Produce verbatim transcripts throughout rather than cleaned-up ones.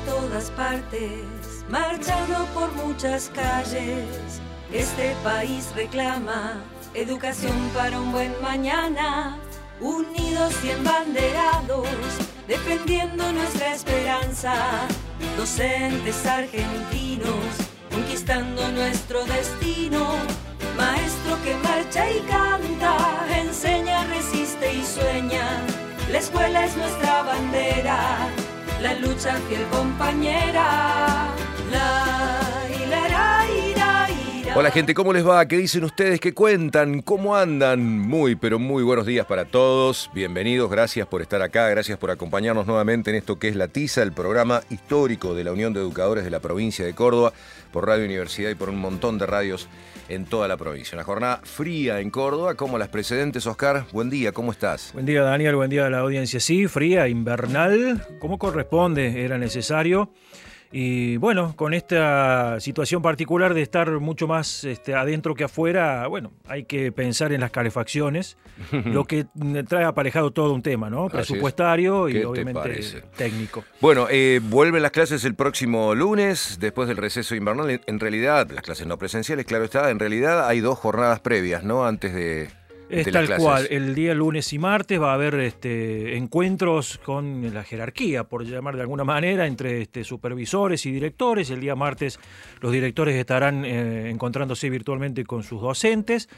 todas partes, marchando por muchas calles. Este país reclama educación para un buen mañana, unidos y embanderados, defendiendo nuestra esperanza. Docentes argentinos, conquistando nuestro destino. Maestro que marcha y canta, enseña, resiste y sueña. La escuela es nuestra bandera, la lucha fiel compañera. La, ira, ira, ira, ira. Hola gente, ¿cómo les va? ¿Qué dicen ustedes? ¿Qué cuentan? ¿Cómo andan? Muy, pero muy buenos días para todos. Bienvenidos, gracias por estar acá, gracias por acompañarnos nuevamente en esto que es La Tiza, el programa histórico de la Unión de Educadores de la provincia de Córdoba, por Radio Universidad y por un montón de radios en toda la provincia. Una jornada fría en Córdoba, como las precedentes. Oscar, buen día, ¿cómo estás? Buen día, Daniel, buen día a la audiencia. Sí, fría, invernal, como corresponde, era necesario. Y bueno, con esta situación particular de estar mucho más este, adentro que afuera, bueno, hay que pensar en las calefacciones, lo que trae aparejado todo un tema, ¿no? Presupuestario y obviamente técnico. Bueno, eh, vuelven las clases el próximo lunes, después del receso invernal. En realidad, las clases no presenciales, claro está, en realidad hay dos jornadas previas, ¿no? Antes de... Es tal cual, el día lunes y martes va a haber este, encuentros con la jerarquía, por llamar de alguna manera, entre este, supervisores y directores. El día martes los directores estarán eh, encontrándose virtualmente con sus docentes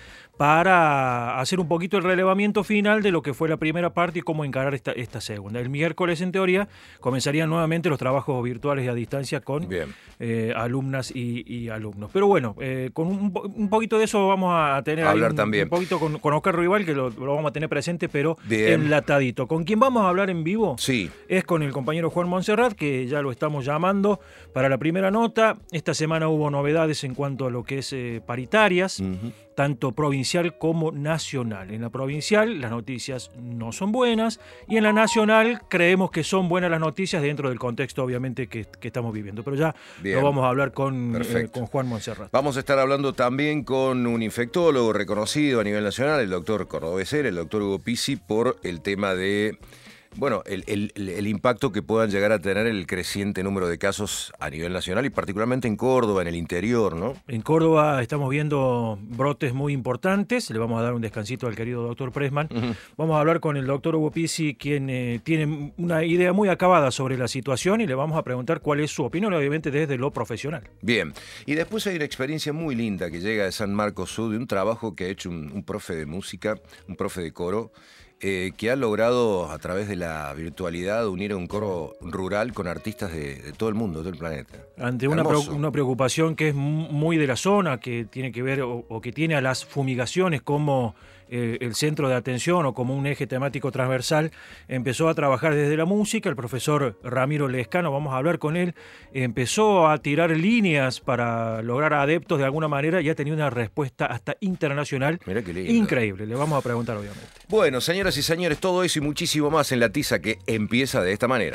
para hacer un poquito el relevamiento final de lo que fue la primera parte y cómo encarar esta, esta segunda. El miércoles, en teoría, comenzarían nuevamente los trabajos virtuales y a distancia con eh, alumnas y, y alumnos. Pero bueno, eh, con un, un poquito de eso vamos a tener a hablar un, también. un poquito con, con Oscar Rival, que lo, lo vamos a tener presente, pero Bien. enlatadito. ¿Con quién vamos a hablar en vivo? Sí. Es con el compañero Juan Monserrat, que ya lo estamos llamando para la primera nota. Esta semana hubo novedades en cuanto a lo que es eh, paritarias, uh-huh. tanto provincial como nacional. En la provincial las noticias no son buenas y en la nacional creemos que son buenas las noticias dentro del contexto, obviamente, que, que estamos viviendo. Pero ya Bien. lo vamos a hablar con, eh, con Juan Monserrat. Vamos a estar hablando también con un infectólogo reconocido a nivel nacional, el doctor Cordobeser, el doctor Hugo Pizzi, por el tema de... Bueno, el, el, el impacto que puedan llegar a tener el creciente número de casos a nivel nacional y particularmente en Córdoba, en el interior, ¿no? En Córdoba estamos viendo brotes muy importantes. Le vamos a dar un descansito al querido doctor Pressman. Uh-huh. Vamos a hablar con el doctor Hugo Pizzi, quien eh, tiene una idea muy acabada sobre la situación y le vamos a preguntar cuál es su opinión, obviamente desde lo profesional. Bien, y después hay una experiencia muy linda que llega de San Marcos Sur, de un trabajo que ha hecho un, un profe de música, un profe de coro, Eh, que ha logrado a través de la virtualidad unir a un coro rural con artistas de, de todo el mundo, de todo el planeta. Ante una, pre- una preocupación que es muy de la zona, que tiene que ver o, o que tiene a las fumigaciones como eh, el centro de atención o como un eje temático transversal, empezó a trabajar desde la música. El profesor Ramiro Lescano, vamos a hablar con él, empezó a tirar líneas para lograr adeptos de alguna manera y ha tenido una respuesta hasta internacional. Mirá qué lindo. Increíble. Le vamos a preguntar, obviamente. Bueno, señoras y señores, todo eso y muchísimo más en La Tiza, que empieza de esta manera.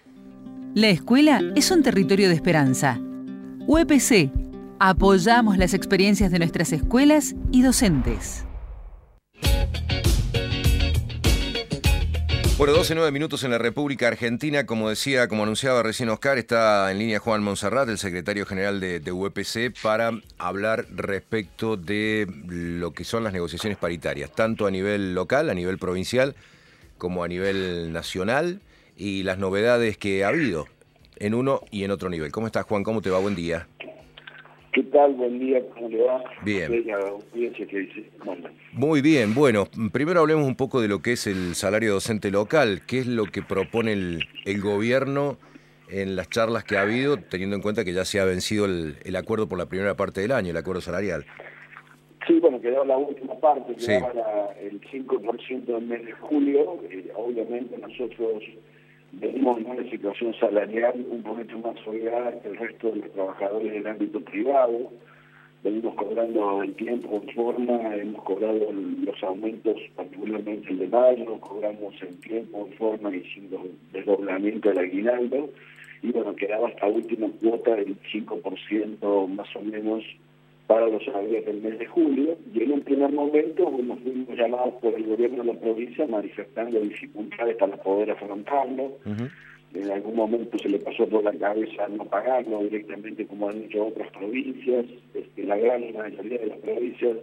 La escuela es un territorio de esperanza. U E P C. Apoyamos las experiencias de nuestras escuelas y docentes. Bueno, doce nueve minutos en la República Argentina. Como decía, como anunciaba recién Oscar, está en línea Juan Monserrat, el secretario general de, de U E P C, para hablar respecto de lo que son las negociaciones paritarias, tanto a nivel local, a nivel provincial, como a nivel nacional, y las novedades que ha habido en uno y en otro nivel. ¿Cómo estás, Juan? ¿Cómo te va? Buen día. ¿Qué tal? Buen día, ¿cómo le va? Bien. Que bueno. Muy bien, bueno, primero hablemos un poco de lo que es el salario docente local. ¿Qué es lo que propone el, el gobierno en las charlas que ha habido, teniendo en cuenta que ya se ha vencido el, el acuerdo por la primera parte del año, el acuerdo salarial? Sí, bueno, quedó la última parte, sí. quedaba la, el cinco por ciento del mes de julio. Eh, obviamente nosotros venimos en una situación salarial un poquito más holgada que el resto de los trabajadores del ámbito privado. Venimos cobrando en tiempo, en forma, hemos cobrado los aumentos, particularmente el de mayo, cobramos en tiempo, en forma y sin desdoblamiento del aguinaldo. Y bueno, quedaba esta última cuota del cinco por ciento más o menos para los salarios del mes de julio, y en un primer momento bueno, fuimos llamados por el gobierno de la provincia manifestando dificultades para poder afrontarlo. Uh-huh. en algún momento se le pasó por la cabeza no pagarlo directamente como han hecho otras provincias, este, la gran mayoría de las provincias.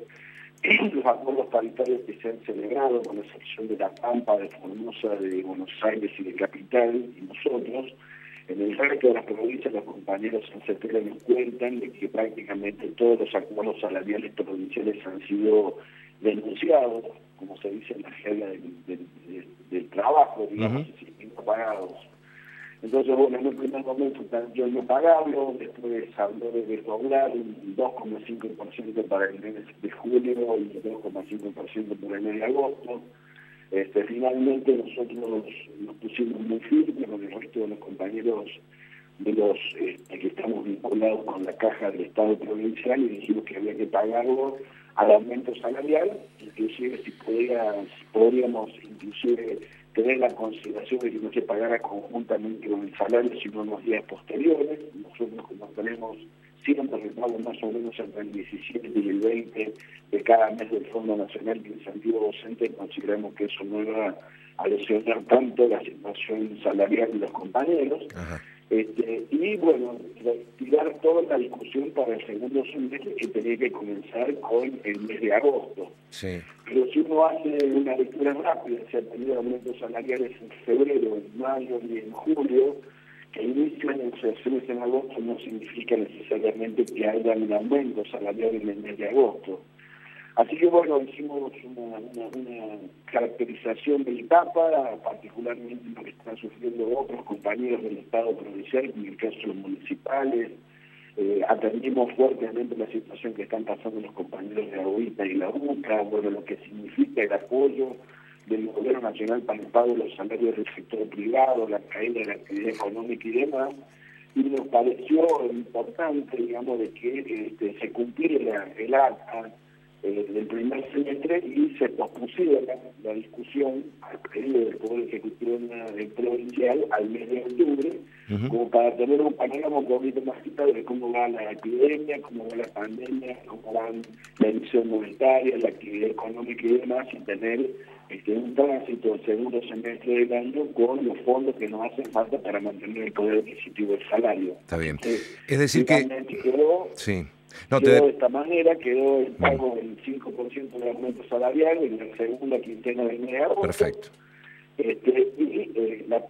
Los acuerdos paritarios que se han celebrado, con la excepción de La Pampa, de Formosa, de Buenos Aires y de Capital, y nosotros, en el resto de las provincias los compañeros en CETERA nos cuentan de que prácticamente todos los acuerdos salariales provinciales han sido denunciados, como se dice en la jerga del, del, del, del trabajo, digamos, uh-huh. así, no pagados. Entonces, bueno, en un primer momento yo no pagarlo, después habló de desdoblar un dos coma cinco por ciento para el mes de julio y dos coma cinco por ciento por el mes de agosto. Este, finalmente nosotros nos pusimos muy firmes con el resto de los compañeros de los este, que estamos vinculados con la caja del Estado provincial y dijimos que había que pagarlo al aumento salarial, inclusive si, podía, si podríamos inclusive tener la consideración de que no se pagara conjuntamente con el salario, sino en los días posteriores. Nosotros, como tenemos siempre repago más o menos entre el diecisiete y el veinte de cada mes del Fondo Nacional de Incentivo Docente, consideramos que eso no iba a lesionar tanto la situación salarial de los compañeros. Ajá. Este, y bueno, tirar toda la discusión para el segundo semestre que tenía que comenzar con el mes de agosto. Sí. Pero si uno hace una lectura rápida, se han tenido aumentos salariales en febrero, en mayo y en julio, que inician negociaciones en agosto no significa necesariamente que haya un aumento salarial en el mes de agosto. Así que bueno, hicimos una, una, una caracterización de la etapa, particularmente lo que están sufriendo otros compañeros del Estado provincial, en el caso de los municipales. Eh, atendimos fuertemente la situación que están pasando los compañeros de Agüita y la UCA, bueno, lo que significa el apoyo del Gobierno Nacional para el pago de los salarios del sector privado, la caída de la actividad económica y demás. Y nos pareció importante, digamos, de que este, se cumpliera el acta Eh, del primer semestre y se pospusiera la, la discusión al periodo del Poder Ejecutivo del Provincial al mes de octubre, uh-huh. como para tener un panorama un poquito más claro de cómo va la epidemia, cómo va la pandemia, cómo va la emisión monetaria, la actividad económica y demás, y tener este, un tránsito el segundo semestre del año con los fondos que nos hacen falta para mantener el poder adquisitivo del salario. Está bien. Eh, es decir que... Quedó, sí. No, quedó te... de esta manera, quedó el pago del cinco por ciento del aumento salarial en la segunda quincena del mes de agosto. Perfecto. Este, y, eh, la,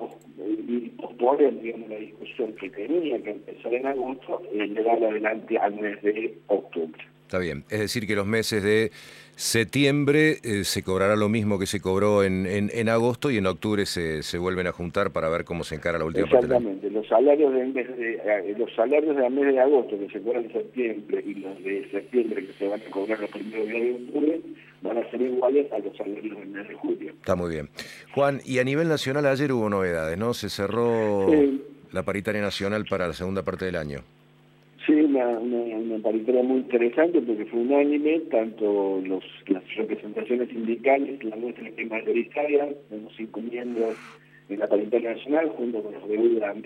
y posponen, digamos, la discusión que tenía que empezar en agosto y llevarla adelante al mes de octubre. Está bien. Es decir, que los meses de septiembre eh, se cobrará lo mismo que se cobró en, en, en agosto y en octubre se, se vuelven a juntar para ver cómo se encara la última parte. Exactamente. Los salarios del mes de, eh, los salarios del mes de agosto que se cobran en septiembre y los de septiembre que se van a cobrar los primeros días de octubre van a ser iguales a los salarios del mes de julio. Está muy bien. Juan, y a nivel nacional ayer hubo novedades, ¿no? Se cerró sí. la paritaria nacional para la segunda parte del año. Sí, una, una, una paritaria muy interesante porque fue unánime, tanto los, las representaciones sindicales, la nuestra que es mayoritaria, tenemos cinco miembros en la paritaria nacional, junto con los de U D A,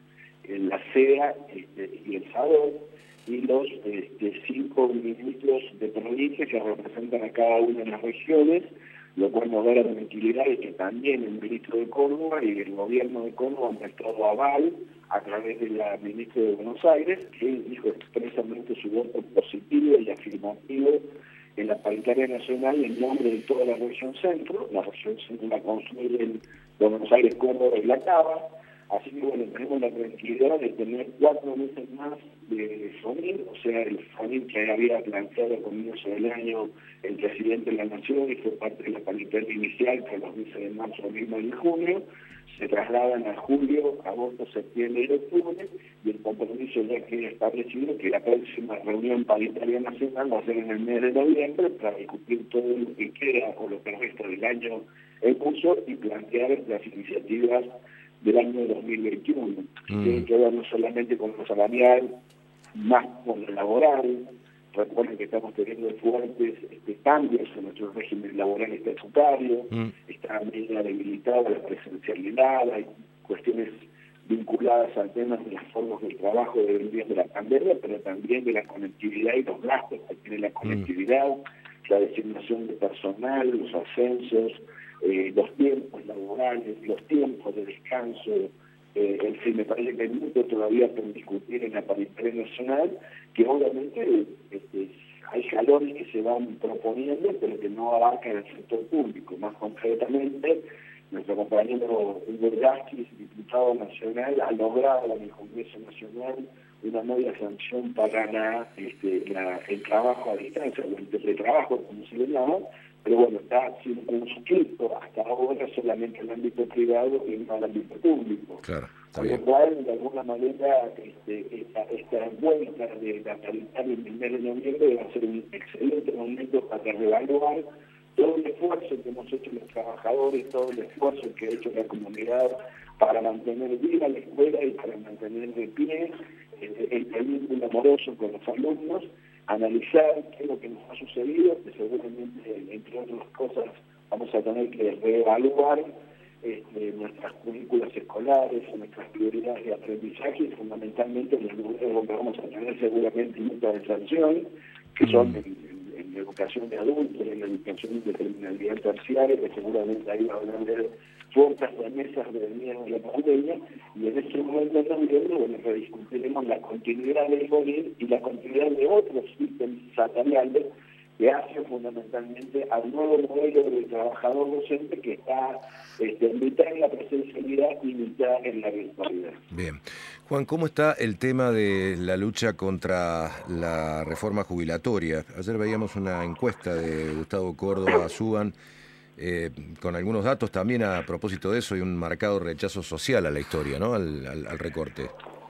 en la C E A este, y el S A D O, y los este, cinco ministros de provincia que representan a cada una de las regiones, lo cual nos da la tranquilidad de que también el ministro de Córdoba y el gobierno de Córdoba han prestado aval a través de la ministra de Buenos Aires, que dijo expresamente su voto positivo y afirmativo en la paritaria nacional en nombre de toda la región centro. La región centro la construyen Buenos Aires, Córdoba y La Cava. Así que bueno, tenemos la tranquilidad de tener cuatro meses más de FONIR, o sea, el FONIR que había planteado a comienzo del año el presidente de la Nación y fue parte de la paritaria inicial por los meses de marzo, abril, mayo y junio, se trasladan a julio, agosto, septiembre y octubre, y el compromiso ya queda establecido que la próxima reunión paritaria nacional va a ser en el mes de noviembre para discutir todo lo que queda o lo que resta del año en curso y plantear las iniciativas del año dos mil veintiuno. Mm. Tiene que ver no solamente con lo salarial, más con lo laboral. Recuerden que estamos teniendo fuertes este, cambios en nuestro régimen laboral estatutario, mm. está medio debilitada la presencialidad, hay cuestiones vinculadas al tema de las formas de trabajo de venir de la pandemia, pero también de la conectividad y los gastos que tiene la conectividad, mm. la designación de personal, los ascensos, Eh, los tiempos laborales, los tiempos de descanso Eh, en fin, me parece que hay mucho todavía por discutir en la paritaria nacional, que obviamente este, hay jalones que se van proponiendo, pero que no abarcan el sector público. Más concretamente, nuestro compañero Hugo Velázquez, diputado nacional, ha logrado en el Congreso Nacional una nueva sanción para la, este, la, el trabajo a distancia, o el teletrabajo, como se le llama, pero bueno, está circunscrito hasta ahora solamente en el ámbito privado y no en el ámbito público. Claro, está Por lo bien. cual, de alguna manera, este, esta, esta vuelta de la paritaria en el mes de noviembre va a ser un excelente momento para reevaluar todo el esfuerzo que hemos hecho los trabajadores, todo el esfuerzo que ha hecho la comunidad para mantener viva la escuela y para mantener de pie el, el vínculo amoroso con los alumnos, analizar qué es lo que nos ha sucedido, que seguramente, entre otras cosas, vamos a tener que reevaluar este, nuestras currículas escolares, nuestras prioridades de aprendizaje y fundamentalmente los lugares donde vamos a tener seguramente mucha deserción, que son en, en, en la educación de adultos, en la educación de terminalidad terciaria, que seguramente ahí va a haber fuerzas remesas de miedo de la pandemia, y en este momento de noviembre, bueno, rediscutiremos la continuidad del MONIR y la continuidad de otros sistemas salariales que hacen fundamentalmente al nuevo modelo del trabajador docente que está este, mitad en la presencialidad y mitad en la virtualidad. Bien. Juan, ¿cómo está el tema de la lucha contra la reforma jubilatoria? Ayer veíamos una encuesta de Gustavo Córdoba Suban, eh, con algunos datos también a propósito de eso y un marcado rechazo social a la historia, ¿no? Al, al, al recorte.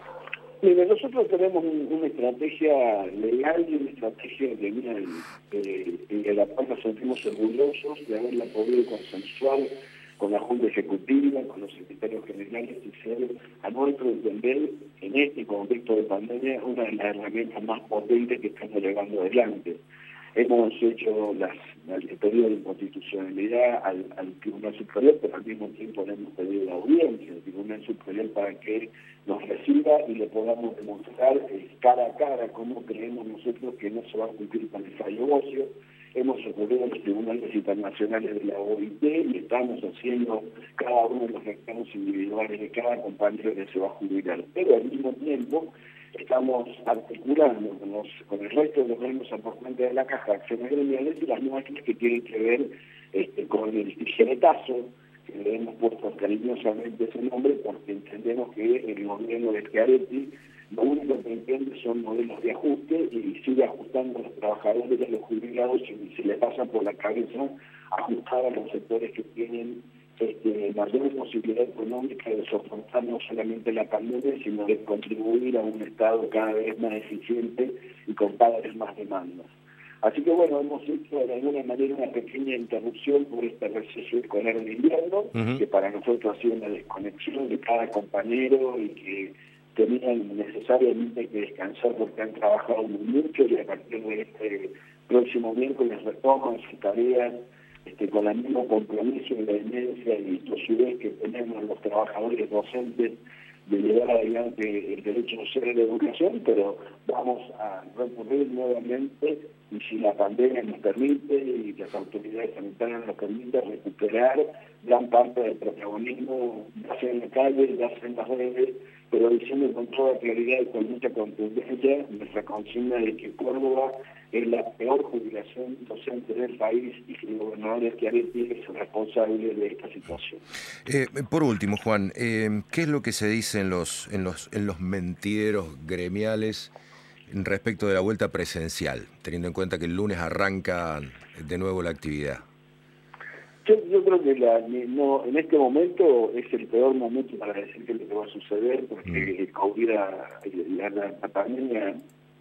Mire, nosotros tenemos un, una estrategia legal y una estrategia legal eh, en la cual nos sentimos orgullosos de haberla podido consensuar con la Junta Ejecutiva, con los secretarios generales y ser, a nuestro entender, en este contexto de pandemia, una de las herramientas más potentes que estamos llevando adelante. Hemos hecho las, el pedido de inconstitucionalidad al, al Tribunal Superior, pero al mismo tiempo le hemos pedido la audiencia al Tribunal Superior para que nos reciba y le podamos demostrar eh, cara a cara cómo creemos nosotros que no se va a cumplir con el fallo óseo. Hemos recurrido a los tribunales internacionales de la O I T y estamos haciendo cada uno de los reclamos individuales de cada compañero que se va a jubilar. Pero al mismo tiempo estamos articulando con, los, con el resto de los gremios aportantes de la Caja de Acciones Gremiales y las nuestras que tienen que ver este, con el tijeretazo, que le hemos puesto cariñosamente ese nombre porque entendemos que el gobierno de Schiaretti lo único que entiende son modelos de ajuste y sigue ajustando a los trabajadores y a los jubilados y se le pasa por la cabeza ajustar a los sectores que tienen este, mayor posibilidad económica de soportar no solamente la pandemia, sino de contribuir a un Estado cada vez más eficiente y con cada vez más demandas. Así que bueno, hemos hecho de alguna manera una pequeña interrupción por este receso escolar de invierno, uh-huh. que para nosotros ha sido una desconexión de cada compañero y que tenían necesariamente que descansar porque han trabajado muy mucho y a partir de este próximo miércoles retoman sus tareas este, con el mismo compromiso y la inmensa y tosudez que tenemos los trabajadores docentes de llevar adelante el derecho social a la educación, pero vamos a recurrir nuevamente y si la pandemia nos permite y las autoridades sanitarias nos permiten recuperar gran parte del protagonismo, ya sea en la calle, ya sea en las redes, pero diciendo con toda claridad y con mucha contundencia nuestra consigna de que Córdoba es la peor jubilación docente del país y que el gobernador Schiaretti es el responsable de esta situación. Eh, por último, Juan, eh, ¿qué es lo que se dice en los, en los, en los mentideros gremiales respecto de la vuelta presencial, teniendo en cuenta que el lunes arranca de nuevo la actividad? Yo, yo creo que la, no, en este momento es el peor momento para decir qué es lo que va a suceder, porque mm. el COVID, la, la, la pandemia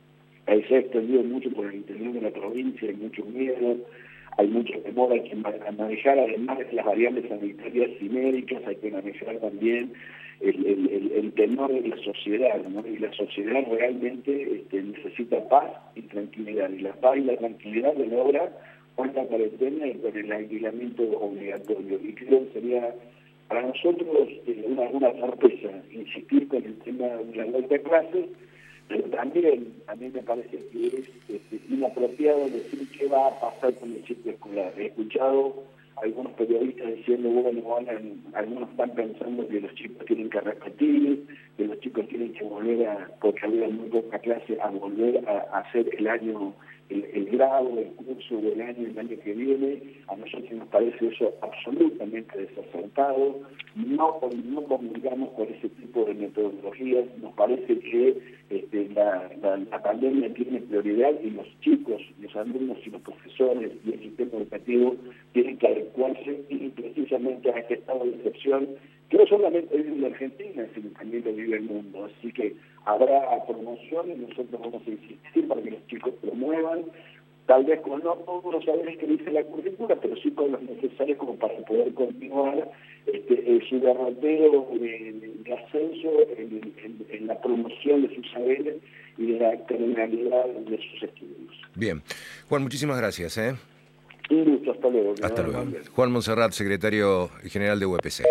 se ha extendido mucho por el interior de la provincia, hay mucho miedo, hay mucho temor, hay que manejar además las variables sanitarias y médicas, hay que manejar también el, el, el, el temor de la sociedad, ¿no? Y la sociedad realmente este, necesita paz y tranquilidad, y la paz y la tranquilidad la logra con la cuarentena y con el aislamiento obligatorio. Y creo que sería para nosotros eh, una, una sorpresa insistir con el tema de la vuelta a clases, pero también a mí me parece que es este, inapropiado decir qué va a pasar con el ciclo escolar. He escuchado algunos periodistas diciendo, bueno, van a, algunos están pensando que los chicos tienen que repetir, que los chicos tienen que volver a, porque había muy poca clase, a volver a, a hacer el año, el, el grado, el curso del año, el año que viene. A nosotros nos parece eso absolutamente desacertado. No, no comunicamos con ese tipo de metodologías. Nos parece que este, la, la, la pandemia tiene prioridad y los chicos, los alumnos y los profesores y el sistema educativo tienen que adecuarse y precisamente a este estado de excepción que no solamente vive en la Argentina, sino también lo vive el mundo. Así que habrá promociones, nosotros vamos a insistir para que los chicos promuevan, tal vez con no todos los saberes que dice la currícula, pero sí con los necesarios como para poder continuar este, eh, su derrotero de, de ascenso en, en, en la promoción de sus saberes y de la criminalidad de sus estudios. Bien. Juan, muchísimas gracias. ¿eh? Un gusto, hasta luego. Hasta luego. Juan Monserrat, secretario general de U E P C.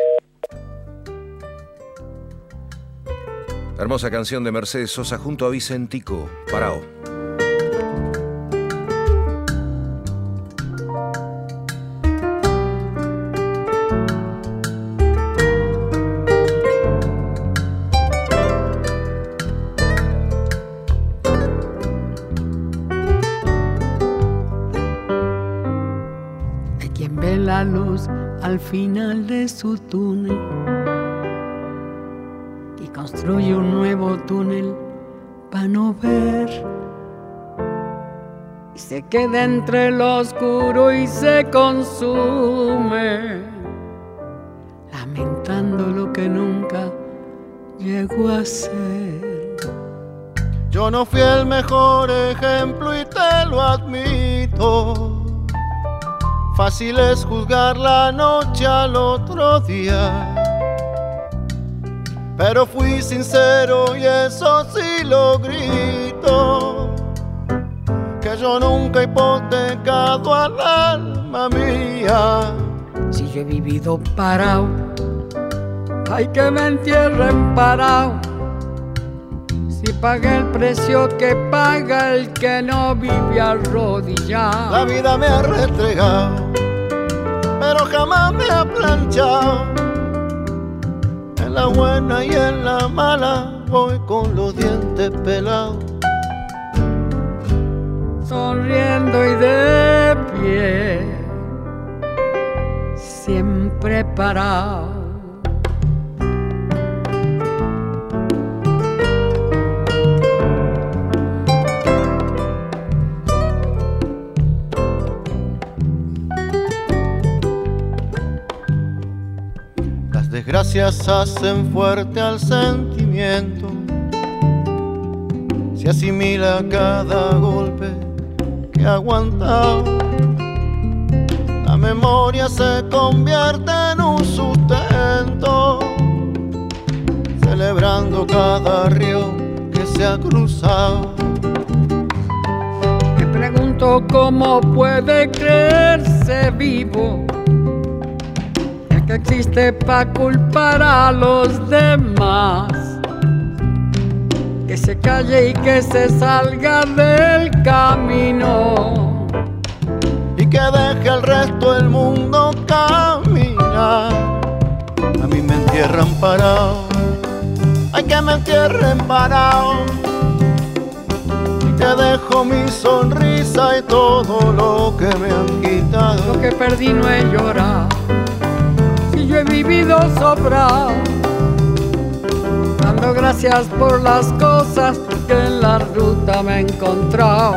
Hermosa canción de Mercedes Sosa junto a Vicentico, Parao. Hay quien ve la luz al final de su túnel y construye un nuevo túnel para no ver, y se queda entre lo oscuro y se consume, lamentando lo que nunca llegó a ser. Yo no fui el mejor ejemplo y te lo admito. Fácil es juzgar la noche al otro día, pero fui sincero y eso sí lo grito, que yo nunca he hipotecado al alma mía. Si yo he vivido parado, hay que me entierren parado. Si pagué el precio que paga el que no vive arrodillado. La vida me ha restregado, pero jamás me ha planchado. En la buena y en la mala voy con los dientes pelados, sonriendo y de pie, siempre parado. Las desgracias hacen fuerte al sentimiento, se asimila cada golpe que ha aguantado. La memoria se convierte en un sustento, celebrando cada río que se ha cruzado. Me pregunto cómo puede creerse vivo el que existe para culpar a los demás. Que se calle y que se salga del camino y que deje al resto del mundo caminar. A mí me entierran parado, ay que me entierren parado, y que dejo mi sonrisa y todo lo que me han quitado. Lo que perdí no he llorado, si yo he vivido sobrado, dando gracias por las cosas que en la ruta me he encontrado.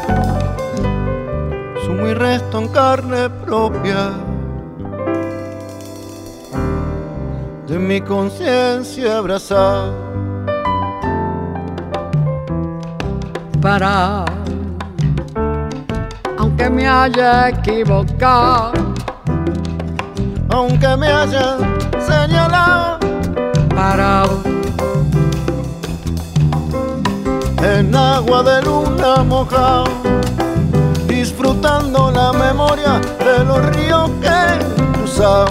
Sumo y resto en carne propia de mi conciencia abrazada. Parado, aunque me haya equivocado, aunque me hayan señalado. Parado en agua de luna mojado, disfrutando la memoria de los ríos que he cruzado.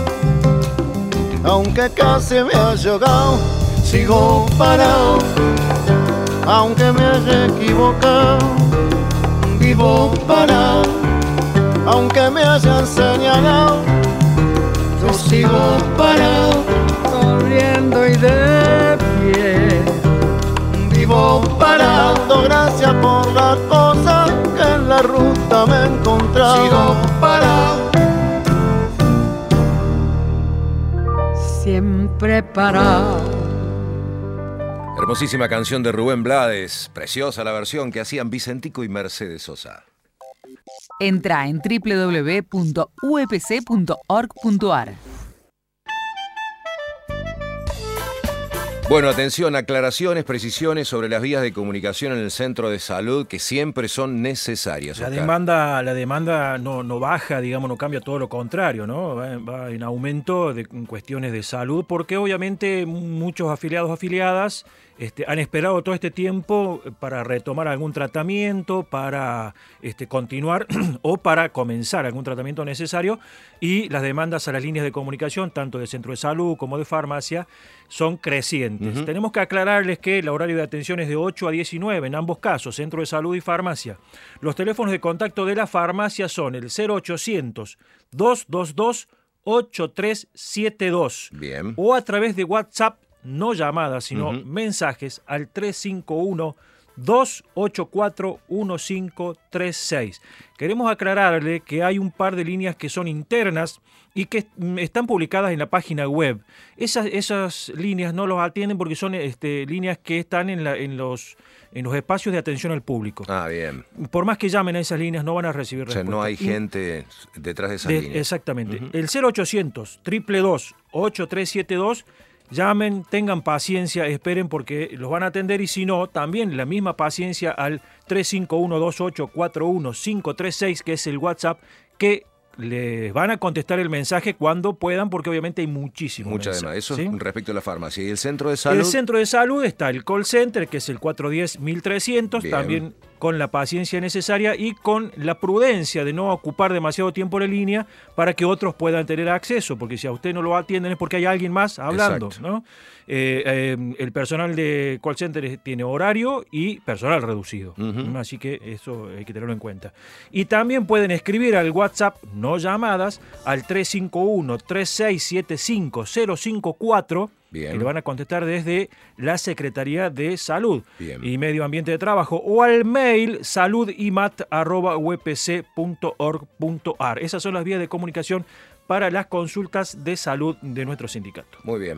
Aunque casi me haya ahogado, sigo parado. Aunque me haya equivocado, vivo parado. aunque me hayan señalado, yo sigo parado, corriendo y de pie. Vivo parando, gracias por las cosas que en la ruta me he encontrado. Sigo parado, siempre parado. Hermosísima canción de Rubén Blades, preciosa la versión que hacían Vicentico y Mercedes Sosa. Entra en doble u doble u doble u punto u e p c punto org punto a r. Bueno, atención, aclaraciones, precisiones sobre las vías de comunicación en el centro de salud que siempre son necesarias. La Oscar. demanda, la demanda no, no baja, digamos, no cambia, todo lo contrario, ¿no? Va, va en aumento de en cuestiones de salud, porque obviamente muchos afiliados, afiliadas, este, han esperado todo este tiempo para retomar algún tratamiento, para este, continuar o para comenzar algún tratamiento necesario, y las demandas a las líneas de comunicación, tanto de centro de salud como de farmacia, son crecientes. Uh-huh. Tenemos que aclararles que el horario de atención es de ocho a diecinueve en ambos casos, centro de salud y farmacia. Los teléfonos de contacto de la farmacia son el cero ochocientos, dos dos dos, ocho tres siete dos. Bien. O a través de WhatsApp, no llamadas, sino uh-huh. mensajes al tres cinco uno, dos ocho cuatro, uno cinco tres seis. Queremos aclararle que hay un par de líneas que son internas y que están publicadas en la página web. Esas, esas líneas no los atienden porque son este, líneas que están en, la, en, los, en los espacios de atención al público. Ah, bien. Por más que llamen a esas líneas, no van a recibir respuesta. O sea, no hay gente detrás de esas de, líneas. Exactamente. Uh-huh. El cero ochocientos, dos dos dos, ocho tres siete dos, llamen, tengan paciencia, esperen porque los van a atender, y si no, también la misma paciencia al tres cinco uno, dos ocho cuatro uno, cinco tres seis, que es el WhatsApp, que les van a contestar el mensaje cuando puedan, porque obviamente hay muchísimos Mucha mensajes, demás. Eso ¿sí? Respecto a la farmacia. ¿Y el centro de salud? El centro de salud está el call center, que es el cuatro uno cero, mil trescientos, Bien. También con la paciencia necesaria y con la prudencia de no ocupar demasiado tiempo en línea para que otros puedan tener acceso, porque si a usted no lo atienden es porque hay alguien más hablando, ¿no? Eh, eh, el personal de call center tiene horario y personal reducido, uh-huh. Así que eso hay que tenerlo en cuenta. Y también pueden escribir al WhatsApp, no llamadas, al tres cinco uno, tres seis siete cinco, cero cinco cuatro. Bien. Que le van a contestar desde la Secretaría de Salud Bien. Y Medio Ambiente de Trabajo, o al mail saludimat arroba u e p c punto org punto a r. Esas son las vías de comunicación para las consultas de salud de nuestro sindicato. Muy bien.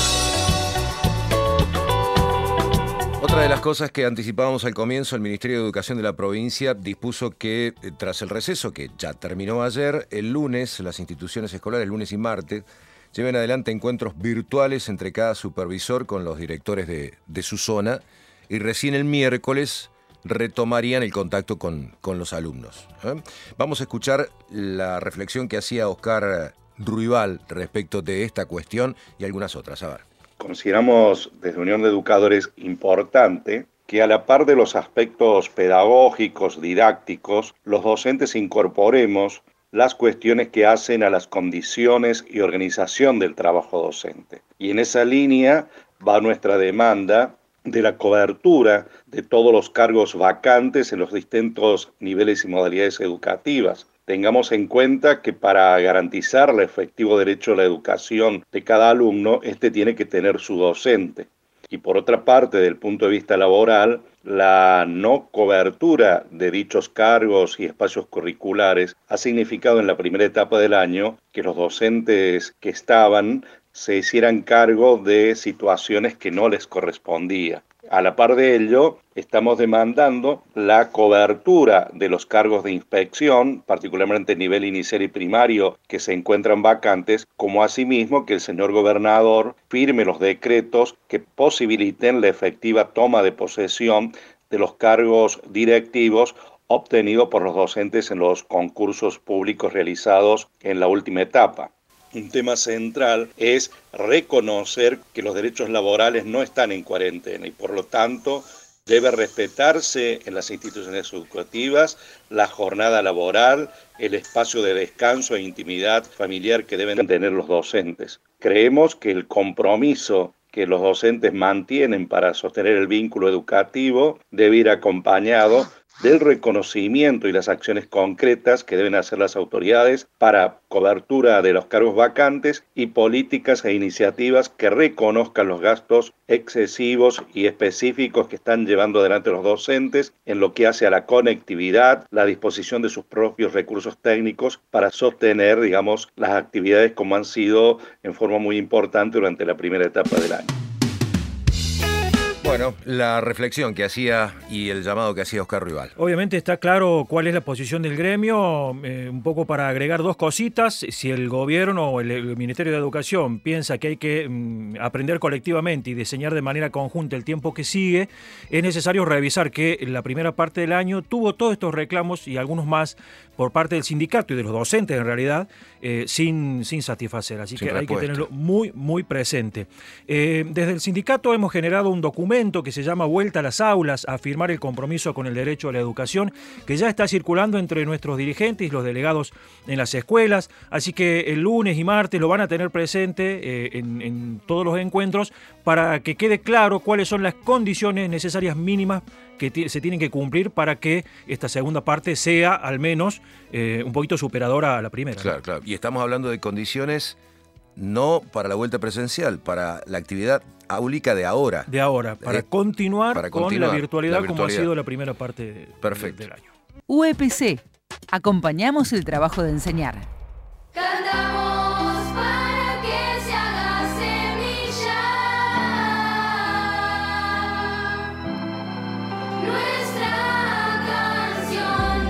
Otra de las cosas que anticipábamos al comienzo, el Ministerio de Educación de la provincia dispuso que tras el receso, que ya terminó ayer, el lunes, las instituciones escolares, el lunes y martes, lleven adelante encuentros virtuales entre cada supervisor con los directores de, de su zona, y recién el miércoles retomarían el contacto con, con los alumnos. ¿eh? Vamos a escuchar la reflexión que hacía Oscar Ruibal respecto de esta cuestión y algunas otras. A ver. Consideramos desde Unión de Educadores importante que a la par de los aspectos pedagógicos, didácticos, los docentes incorporemos las cuestiones que hacen a las condiciones y organización del trabajo docente. Y en esa línea va nuestra demanda de la cobertura de todos los cargos vacantes en los distintos niveles y modalidades educativas. Tengamos en cuenta que para garantizar el efectivo derecho a la educación de cada alumno, este tiene que tener su docente. Y por otra parte, desde el punto de vista laboral, la no cobertura de dichos cargos y espacios curriculares ha significado en la primera etapa del año que los docentes que estaban se hicieran cargo de situaciones que no les correspondía. A la par de ello, estamos demandando la cobertura de los cargos de inspección, particularmente a nivel inicial y primario, que se encuentran vacantes, como asimismo que el señor gobernador firme los decretos que posibiliten la efectiva toma de posesión de los cargos directivos obtenidos por los docentes en los concursos públicos realizados en la última etapa. Un tema central es reconocer que los derechos laborales no están en cuarentena y por lo tanto debe respetarse en las instituciones educativas la jornada laboral, el espacio de descanso e intimidad familiar que deben tener los docentes. Creemos que el compromiso que los docentes mantienen para sostener el vínculo educativo debe ir acompañado del reconocimiento y las acciones concretas que deben hacer las autoridades para cobertura de los cargos vacantes y políticas e iniciativas que reconozcan los gastos excesivos y específicos que están llevando adelante los docentes en lo que hace a la conectividad, la disposición de sus propios recursos técnicos para sostener, digamos, las actividades como han sido en forma muy importante durante la primera etapa del año. Bueno, la reflexión que hacía y el llamado que hacía Oscar Rival. Obviamente está claro cuál es la posición del gremio, eh, un poco para agregar dos cositas. Si el gobierno o el, el Ministerio de Educación piensa que hay que mm, aprender colectivamente y diseñar de manera conjunta el tiempo que sigue, es necesario revisar que la primera parte del año tuvo todos estos reclamos y algunos más por parte del sindicato y de los docentes en realidad, eh, sin, sin satisfacer. Así sin que respuesta. Hay que tenerlo muy, muy presente. Eh, desde el sindicato hemos generado un documento que se llama Vuelta a las Aulas, a afirmar el compromiso con el derecho a la educación, que ya está circulando entre nuestros dirigentes y los delegados en las escuelas. Así que el lunes y martes lo van a tener presente eh, en, en todos los encuentros para que quede claro cuáles son las condiciones necesarias mínimas que t- se tienen que cumplir para que esta segunda parte sea al menos eh, un poquito superadora a la primera. Claro, ¿no? claro. Y estamos hablando de condiciones no para la vuelta presencial, para la actividad áulica de ahora. De ahora, para, eh, continuar, para con continuar la virtualidad, la virtualidad como ha sido la primera parte de, Perfecto. De, del año. U E P C. Acompañamos el trabajo de enseñar. Cantamos para que se haga semilla. Nuestra canción.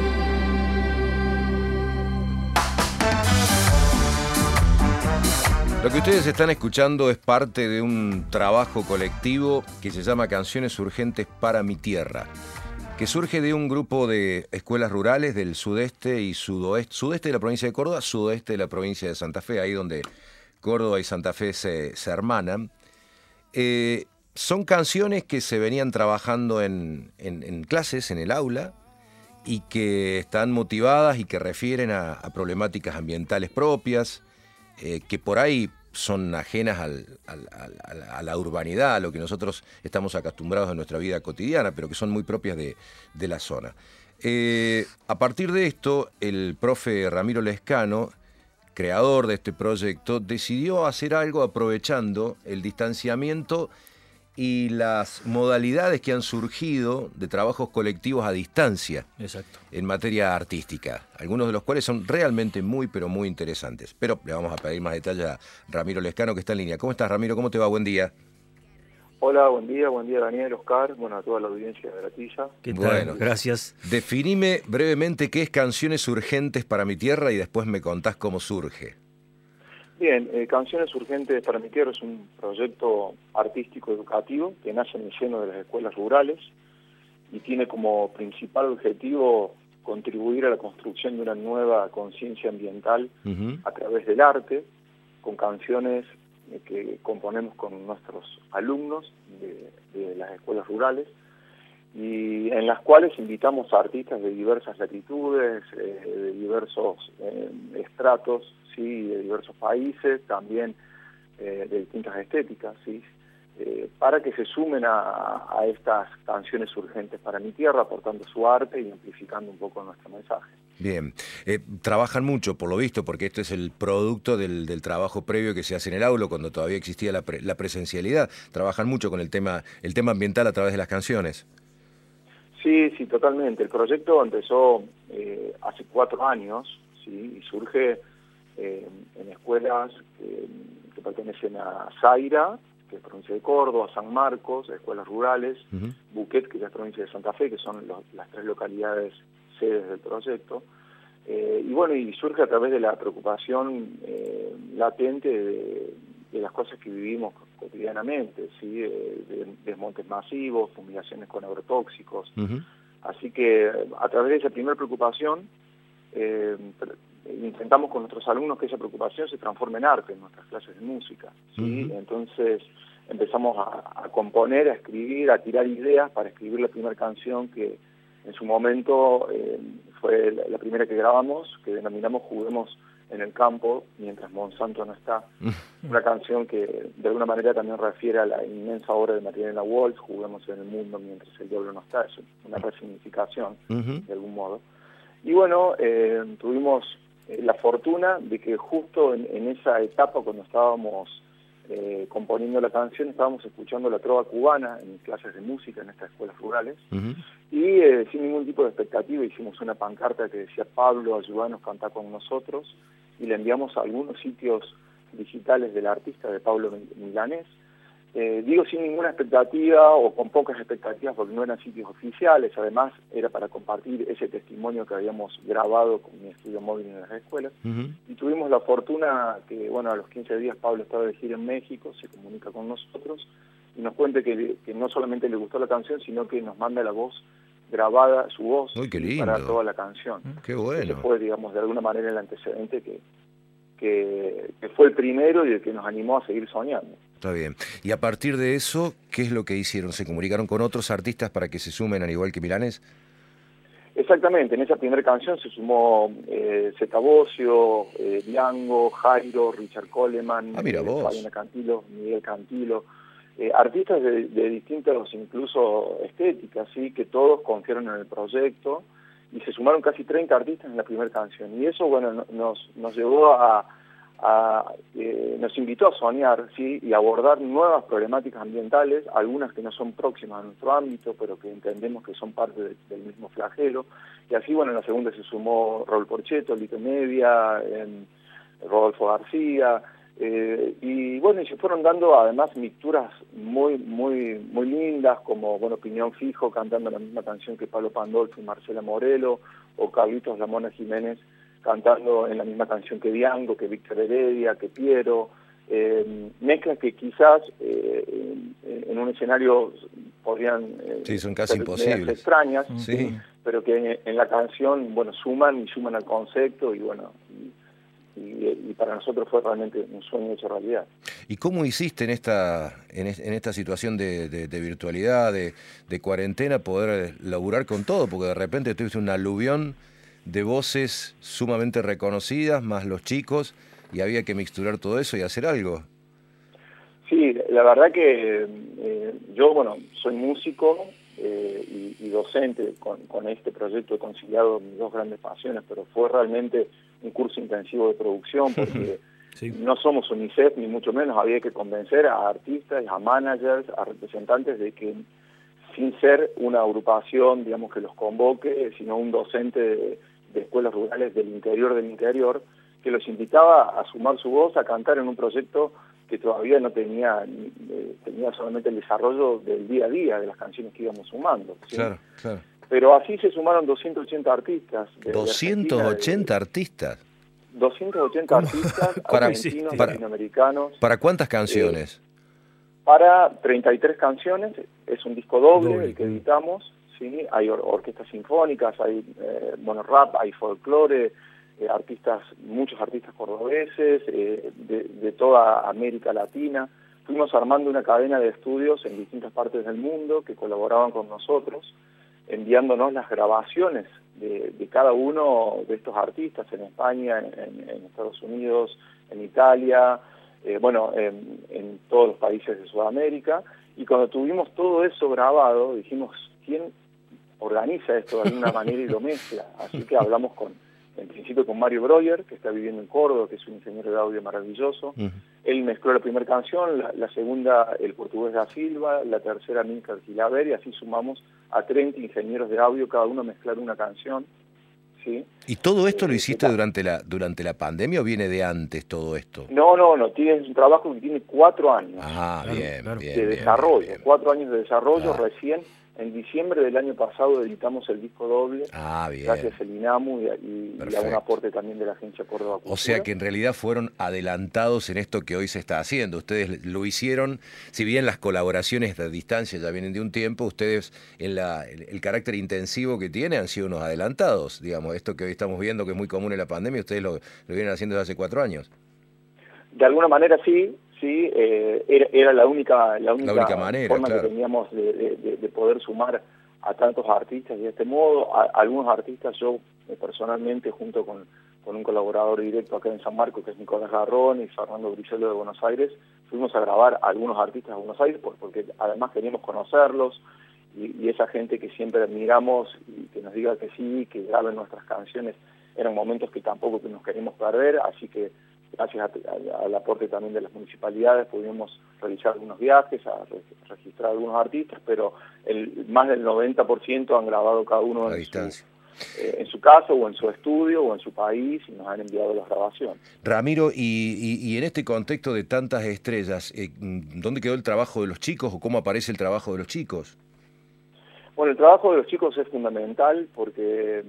Lo que ustedes están escuchando es parte de un trabajo colectivo que se llama Canciones Urgentes para mi Tierra, que surge de un grupo de escuelas rurales del sudeste y sudoeste, sudeste de la provincia de Córdoba, sudoeste de la provincia de Santa Fe, ahí donde Córdoba y Santa Fe se, se hermanan. Eh, son canciones que se venían trabajando en, en, en clases, en el aula, y que están motivadas y que refieren a, a problemáticas ambientales propias, eh, que por ahí son ajenas al, al, al, a la urbanidad, a lo que nosotros estamos acostumbrados en nuestra vida cotidiana, pero que son muy propias de, de la zona. Eh, a partir de esto, el profe Ramiro Lescano, creador de este proyecto, decidió hacer algo aprovechando el distanciamiento y las modalidades que han surgido de trabajos colectivos a distancia. Exacto. En materia artística, algunos de los cuales son realmente muy, pero muy interesantes. Pero le vamos a pedir más detalles a Ramiro Lescano, que está en línea. ¿Cómo estás, Ramiro? ¿Cómo te va? Buen día. Hola, buen día, buen día Daniel, Oscar, bueno, a toda la audiencia de Gratilla. ¿Qué tal? Bueno, gracias. Definime brevemente qué es Canciones Urgentes para mi Tierra y después me contás cómo surge. Bien, eh, Canciones Urgentes para mi Tierra es un proyecto artístico educativo que nace en el seno de las escuelas rurales y tiene como principal objetivo contribuir a la construcción de una nueva conciencia ambiental uh-huh. a través del arte, con canciones eh, que componemos con nuestros alumnos de, de las escuelas rurales y en las cuales invitamos a artistas de diversas latitudes, eh, de diversos eh, estratos, sí, de diversos países, también eh, de distintas estéticas, sí, eh, para que se sumen a, a estas canciones urgentes para mi tierra, aportando su arte y amplificando un poco nuestro mensaje. Bien, eh, trabajan mucho por lo visto, porque esto es el producto del, del trabajo previo que se hace en el aula cuando todavía existía la, pre, la presencialidad. Trabajan mucho con el tema, el tema ambiental a través de las canciones. Sí, sí, totalmente. El proyecto empezó eh, hace cuatro años, sí, y surge eh, en escuelas que, que pertenecen a Zaira, que es provincia de Córdoba, San Marcos, escuelas rurales, uh-huh. Buquet, que es la provincia de Santa Fe, que son los, las tres localidades sedes del proyecto. Eh, y bueno, y surge a través de la preocupación eh, latente de, de las cosas que vivimos cotidianamente, ¿sí? de, de desmontes masivos, fumigaciones con agrotóxicos. Uh-huh. Así que a través de esa primera preocupación eh, intentamos con nuestros alumnos que esa preocupación se transforme en arte en nuestras clases de música, ¿sí? Uh-huh. Entonces empezamos a, a componer, a escribir, a tirar ideas para escribir la primera canción que en su momento eh, fue la, la primera que grabamos, que denominamos Juguemos en el campo mientras Monsanto no está. Una canción que de alguna manera también refiere a la inmensa obra de Marianela Walsh, Juguemos en el mundo mientras el diablo no está, es una resignificación uh-huh. de algún modo. Y bueno, eh, tuvimos la fortuna de que justo en, en esa etapa cuando estábamos eh, componiendo la canción, estábamos escuchando la trova cubana en clases de música en estas escuelas rurales, uh-huh. y eh, sin ningún tipo de expectativa hicimos una pancarta que decía Pablo, ayúdanos a cantar con nosotros, y le enviamos a algunos sitios digitales del artista, de Pablo Milanés. Eh, digo sin ninguna expectativa o con pocas expectativas porque no eran sitios oficiales, además era para compartir ese testimonio que habíamos grabado con mi estudio móvil en las escuelas. Uh-huh. Y tuvimos la fortuna que, bueno, a los quince días Pablo estaba de gira en México, se comunica con nosotros y nos cuenta que, que no solamente le gustó la canción, sino que nos manda la voz grabada, su voz, Uy, qué lindo. Para toda la canción. Qué bueno. Ese fue, digamos, de alguna manera el antecedente que, que, que fue el primero y el que nos animó a seguir soñando. Está bien. Y a partir de eso, ¿qué es lo que hicieron? ¿Se comunicaron con otros artistas para que se sumen al igual que Milanés? Exactamente. En esa primera canción se sumó eh, Zeta Bosio, eh, Diango, Jairo, Richard Coleman, ah, mira, eh, vos. Fabiana Cantilo, Miguel Cantilo, eh, artistas de, de distintos, incluso estéticas, ¿sí? Que todos confiaron en el proyecto y se sumaron casi treinta artistas en la primera canción. Y eso, bueno, nos, nos llevó a... A, eh, nos invitó a soñar, ¿sí? Y abordar nuevas problemáticas ambientales, algunas que no son próximas a nuestro ámbito, pero que entendemos que son parte de, del mismo flagelo. Y así, bueno, en la segunda se sumó Raúl Porchetto, Lito Nevia, eh, Rodolfo García, eh, y bueno, y se fueron dando además mixturas muy, muy, muy lindas, como, bueno, Piñón Fijo cantando la misma canción que Pablo Pandolfo y Marcela Morelo, o Carlitos La Mona Jiménez cantando en la misma canción que Diango, que Víctor Heredia, que Piero, eh, mezclas que quizás eh, en, en un escenario podrían eh, sí, son casi ser imposibles, extrañas, sí. Sí, pero que en, en la canción, bueno, suman y suman al concepto y bueno, y, y, y para nosotros fue realmente un sueño hecho realidad. ¿Y cómo hiciste en esta en, es, en esta situación de, de, de virtualidad, de, de cuarentena, poder laburar con todo? Porque de repente tuviste un aluvión de voces sumamente reconocidas, más los chicos, y había que mixturar todo eso y hacer algo. Sí, la verdad que eh, yo, bueno, soy músico eh, y, y docente, con, con este proyecto he conciliado mis dos grandes pasiones, pero fue realmente un curso intensivo de producción, porque sí. No somos UNICEF, ni mucho menos, había que convencer a artistas, a managers, a representantes de que sin ser una agrupación, digamos, que los convoque, sino un docente de, de escuelas rurales del interior del interior, que los invitaba a sumar su voz, a cantar en un proyecto que todavía no tenía, eh, tenía solamente el desarrollo del día a día, de las canciones que íbamos sumando, ¿sí? Claro, claro. Pero así se sumaron doscientos ochenta artistas. De, ¿doscientos ochenta de, artistas? doscientos ochenta ¿Cómo? Artistas para, argentinos, para, latinoamericanos. ¿Para cuántas canciones? Eh, para treinta y tres canciones, es un disco doble, doble. el que editamos, ¿sí? Hay or orquestas sinfónicas, hay eh, bueno, rap, hay folclore, eh, artistas, muchos artistas cordobeses, eh, de, de toda América Latina. Fuimos armando una cadena de estudios en distintas partes del mundo que colaboraban con nosotros, enviándonos las grabaciones de, de cada uno de estos artistas en España, en, en Estados Unidos, en Italia, Eh, bueno, en, en todos los países de Sudamérica, y cuando tuvimos todo eso grabado, dijimos, ¿quién organiza esto de alguna manera y lo mezcla? Así que hablamos con, en principio con Mario Breuer, que está viviendo en Córdoba, que es un ingeniero de audio maravilloso. Uh-huh. Él mezcló la primera canción, la, la segunda el portugués da Silva, la tercera Milcar Gilaber, y así sumamos a treinta ingenieros de audio, cada uno mezclar una canción. ¿Sí? ¿Y todo esto eh, lo hiciste durante la durante la pandemia o viene de antes todo esto? No, no, no, tienes un trabajo que tiene cuatro años. Ah, bien, claro, bien, de bien, desarrollo, bien, bien. cuatro años de desarrollo, ah. recién en diciembre del año pasado editamos el disco doble, ah, bien. gracias al INAMU y, y, y a un aporte también de la Agencia Córdoba Cultura. O sea que en realidad fueron adelantados en esto que hoy se está haciendo. Ustedes lo hicieron, si bien las colaboraciones de distancia ya vienen de un tiempo, ustedes en la, el, el carácter intensivo que tienen han sido unos adelantados. Digamos, esto que hoy estamos viendo que es muy común en la pandemia, ustedes lo, lo vienen haciendo desde hace cuatro años. De alguna manera sí, sí, eh, era, era la única, la única, la única manera, forma claro. que teníamos de, de, de poder sumar a tantos artistas de este modo. A, algunos artistas yo eh, personalmente junto con, con un colaborador directo acá en San Marcos, que es Nicolás Garrón, y Fernando Bricello de Buenos Aires. Fuimos a grabar a algunos artistas de Buenos Aires porque además queríamos conocerlos, y, y esa gente que siempre admiramos y que nos diga que sí, que graben nuestras canciones, eran momentos que tampoco que nos queríamos perder, así que gracias a, a, al aporte también de las municipalidades pudimos realizar algunos viajes, a re, registrar algunos artistas, pero el, más del noventa por ciento han grabado cada uno a en distancia. Su, eh, en su casa o en su estudio o en su país, y nos han enviado las grabaciones. Ramiro, y, y, y en este contexto de tantas estrellas, eh, ¿dónde quedó el trabajo de los chicos o cómo aparece el trabajo de los chicos? Bueno, el trabajo de los chicos es fundamental porque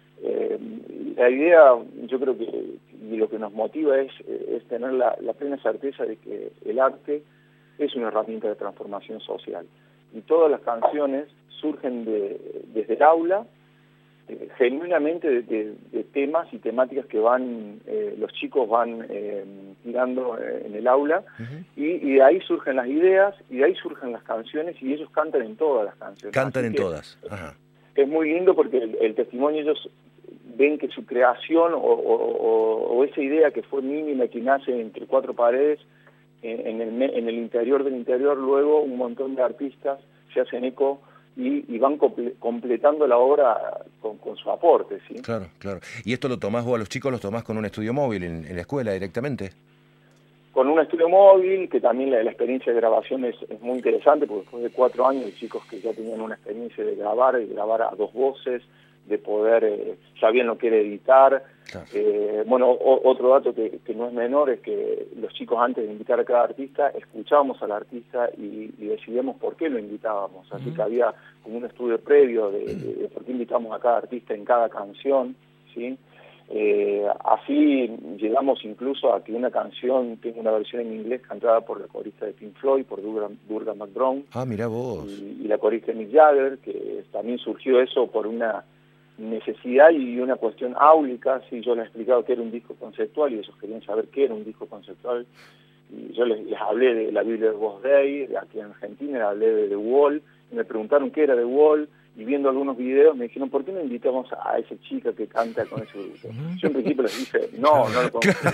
eh, la idea, yo creo que y lo que nos motiva es, es tener la, la plena certeza de que el arte es una herramienta de transformación social. Y todas las canciones surgen de, desde el aula, eh, genuinamente de, de, de temas y temáticas que van eh, los chicos van eh, tirando en el aula, uh-huh. y, y de ahí surgen las ideas, y de ahí surgen las canciones, y ellos cantan en todas las canciones. Cantan Así en que todas. Ajá. Es muy lindo porque el, el testimonio, ellos ven que su creación o, o, o esa idea que fue mínima, que nace entre cuatro paredes, en el, en el interior del interior, luego un montón de artistas se hacen eco y, y van comple completando la obra con, con su aporte, ¿sí? Claro, claro. ¿Y esto lo tomás vos a los chicos, los tomás con un estudio móvil en, en la escuela directamente? Con un estudio móvil, que también la, la experiencia de grabación es, es muy interesante, porque después de cuatro años hay chicos que ya tenían una experiencia de grabar, de grabar a dos voces, de poder, eh, sabían lo que era editar. Claro. Eh, bueno, o, otro dato que, que no es menor es que los chicos, antes de invitar a cada artista, escuchábamos al artista y, y decidíamos por qué lo invitábamos. Así uh-huh. que había como un estudio previo de, de, de por qué invitamos a cada artista en cada canción, ¿sí? Eh, así llegamos incluso a que una canción tenga una versión en inglés cantada por la corista de Pink Floyd, por Durga, Durga McBrown. Ah, mirá vos. Y, y la corista de Mick Jagger, que también surgió eso por una necesidad y una cuestión áulica. Sí, yo les he explicado que era un disco conceptual y ellos querían saber qué era un disco conceptual. Y yo les, les hablé de la Biblia de Voz Day, aquí en Argentina, les hablé de The Wall, y me preguntaron qué era The Wall, y viendo algunos videos me dijeron, ¿por qué no invitamos a esa chica que canta con ese grupo? Yo en principio les dije, no, no lo conozco.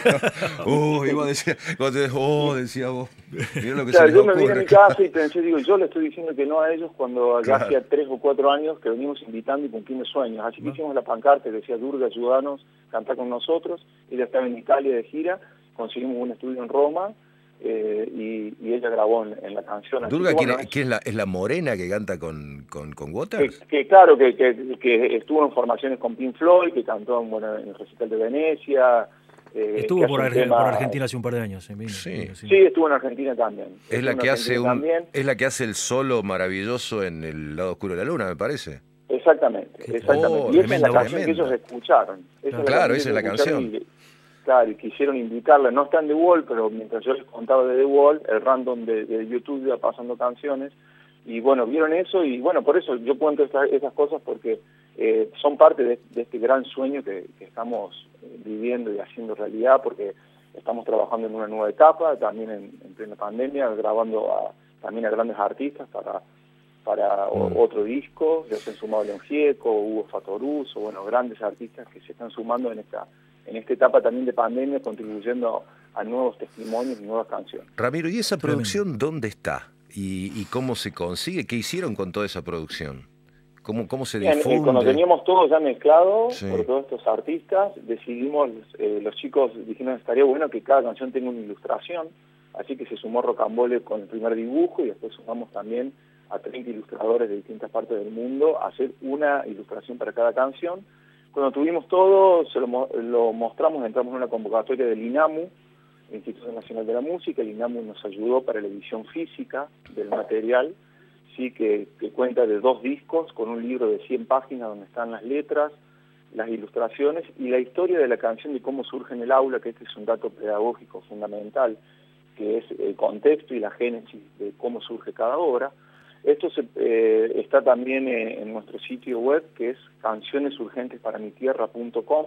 Oh, iba a decir, oh, decía vos. Mirá lo que claro, se yo me me vine a mi casa y pensé, digo, yo le estoy diciendo que no a ellos cuando ya claro. hacía tres o cuatro años que venimos invitando y cumpliendo sueños. Así que ¿no? hicimos la pancarta que decía, Durga, ayúdanos, canta con nosotros. Ella estaba en Italia de gira, conseguimos un estudio en Roma, Eh, y, y ella grabó en, en la canción. Durga, que, bueno, ¿quién es, ¿quién es, la, es la morena que canta con, con, con Waters? Que, que claro, que, que, que estuvo en formaciones con Pink Floyd, que cantó en, bueno, en el recital de Venecia. Eh, estuvo por, Ar tema... por Argentina hace un par de años. En sí. sí, estuvo en Argentina también. Es la, que hace un, es la que hace el solo maravilloso en El lado oscuro de la luna, me parece. Exactamente, exactamente. Oh, y esa es la canción tremenda. Que ellos escucharon. Esa no, claro, esa es la canción. Claro, y quisieron invitarla, no está en The Wall, pero mientras yo les contaba de The Wall, el random de, de YouTube iba pasando canciones, y bueno, vieron eso, y bueno, por eso yo cuento esta, esas cosas, porque eh, son parte de, de este gran sueño que, que estamos viviendo y haciendo realidad, porque estamos trabajando en una nueva etapa, también en, en plena pandemia, grabando a, también a grandes artistas para para mm. otro disco, ya se han sumado León Gieco, Hugo Fatoruso, bueno, grandes artistas que se están sumando en esta en esta etapa también de pandemia, contribuyendo a nuevos testimonios y nuevas canciones. Ramiro, ¿y esa producción dónde está? ¿Y, y cómo se consigue? ¿Qué hicieron con toda esa producción? ¿Cómo, cómo se difunde? Bien, eh, cuando teníamos todo ya mezclado sí. por todos estos artistas, decidimos, eh, los chicos dijeron estaría bueno que cada canción tenga una ilustración, así que se sumó Rocambole con el primer dibujo y después sumamos también a treinta ilustradores de distintas partes del mundo a hacer una ilustración para cada canción. Cuando tuvimos todo, se lo, lo mostramos, entramos en una convocatoria del INAMU, el Instituto Nacional de la Música. El INAMU nos ayudó para la edición física del material, sí que, que cuenta de dos discos con un libro de cien páginas donde están las letras, las ilustraciones y la historia de la canción, de cómo surge en el aula, que este es un dato pedagógico fundamental, que es el contexto y la génesis de cómo surge cada obra. Esto se, eh, está también en, en nuestro sitio web, que es canciones urgentes para mi tierra punto com,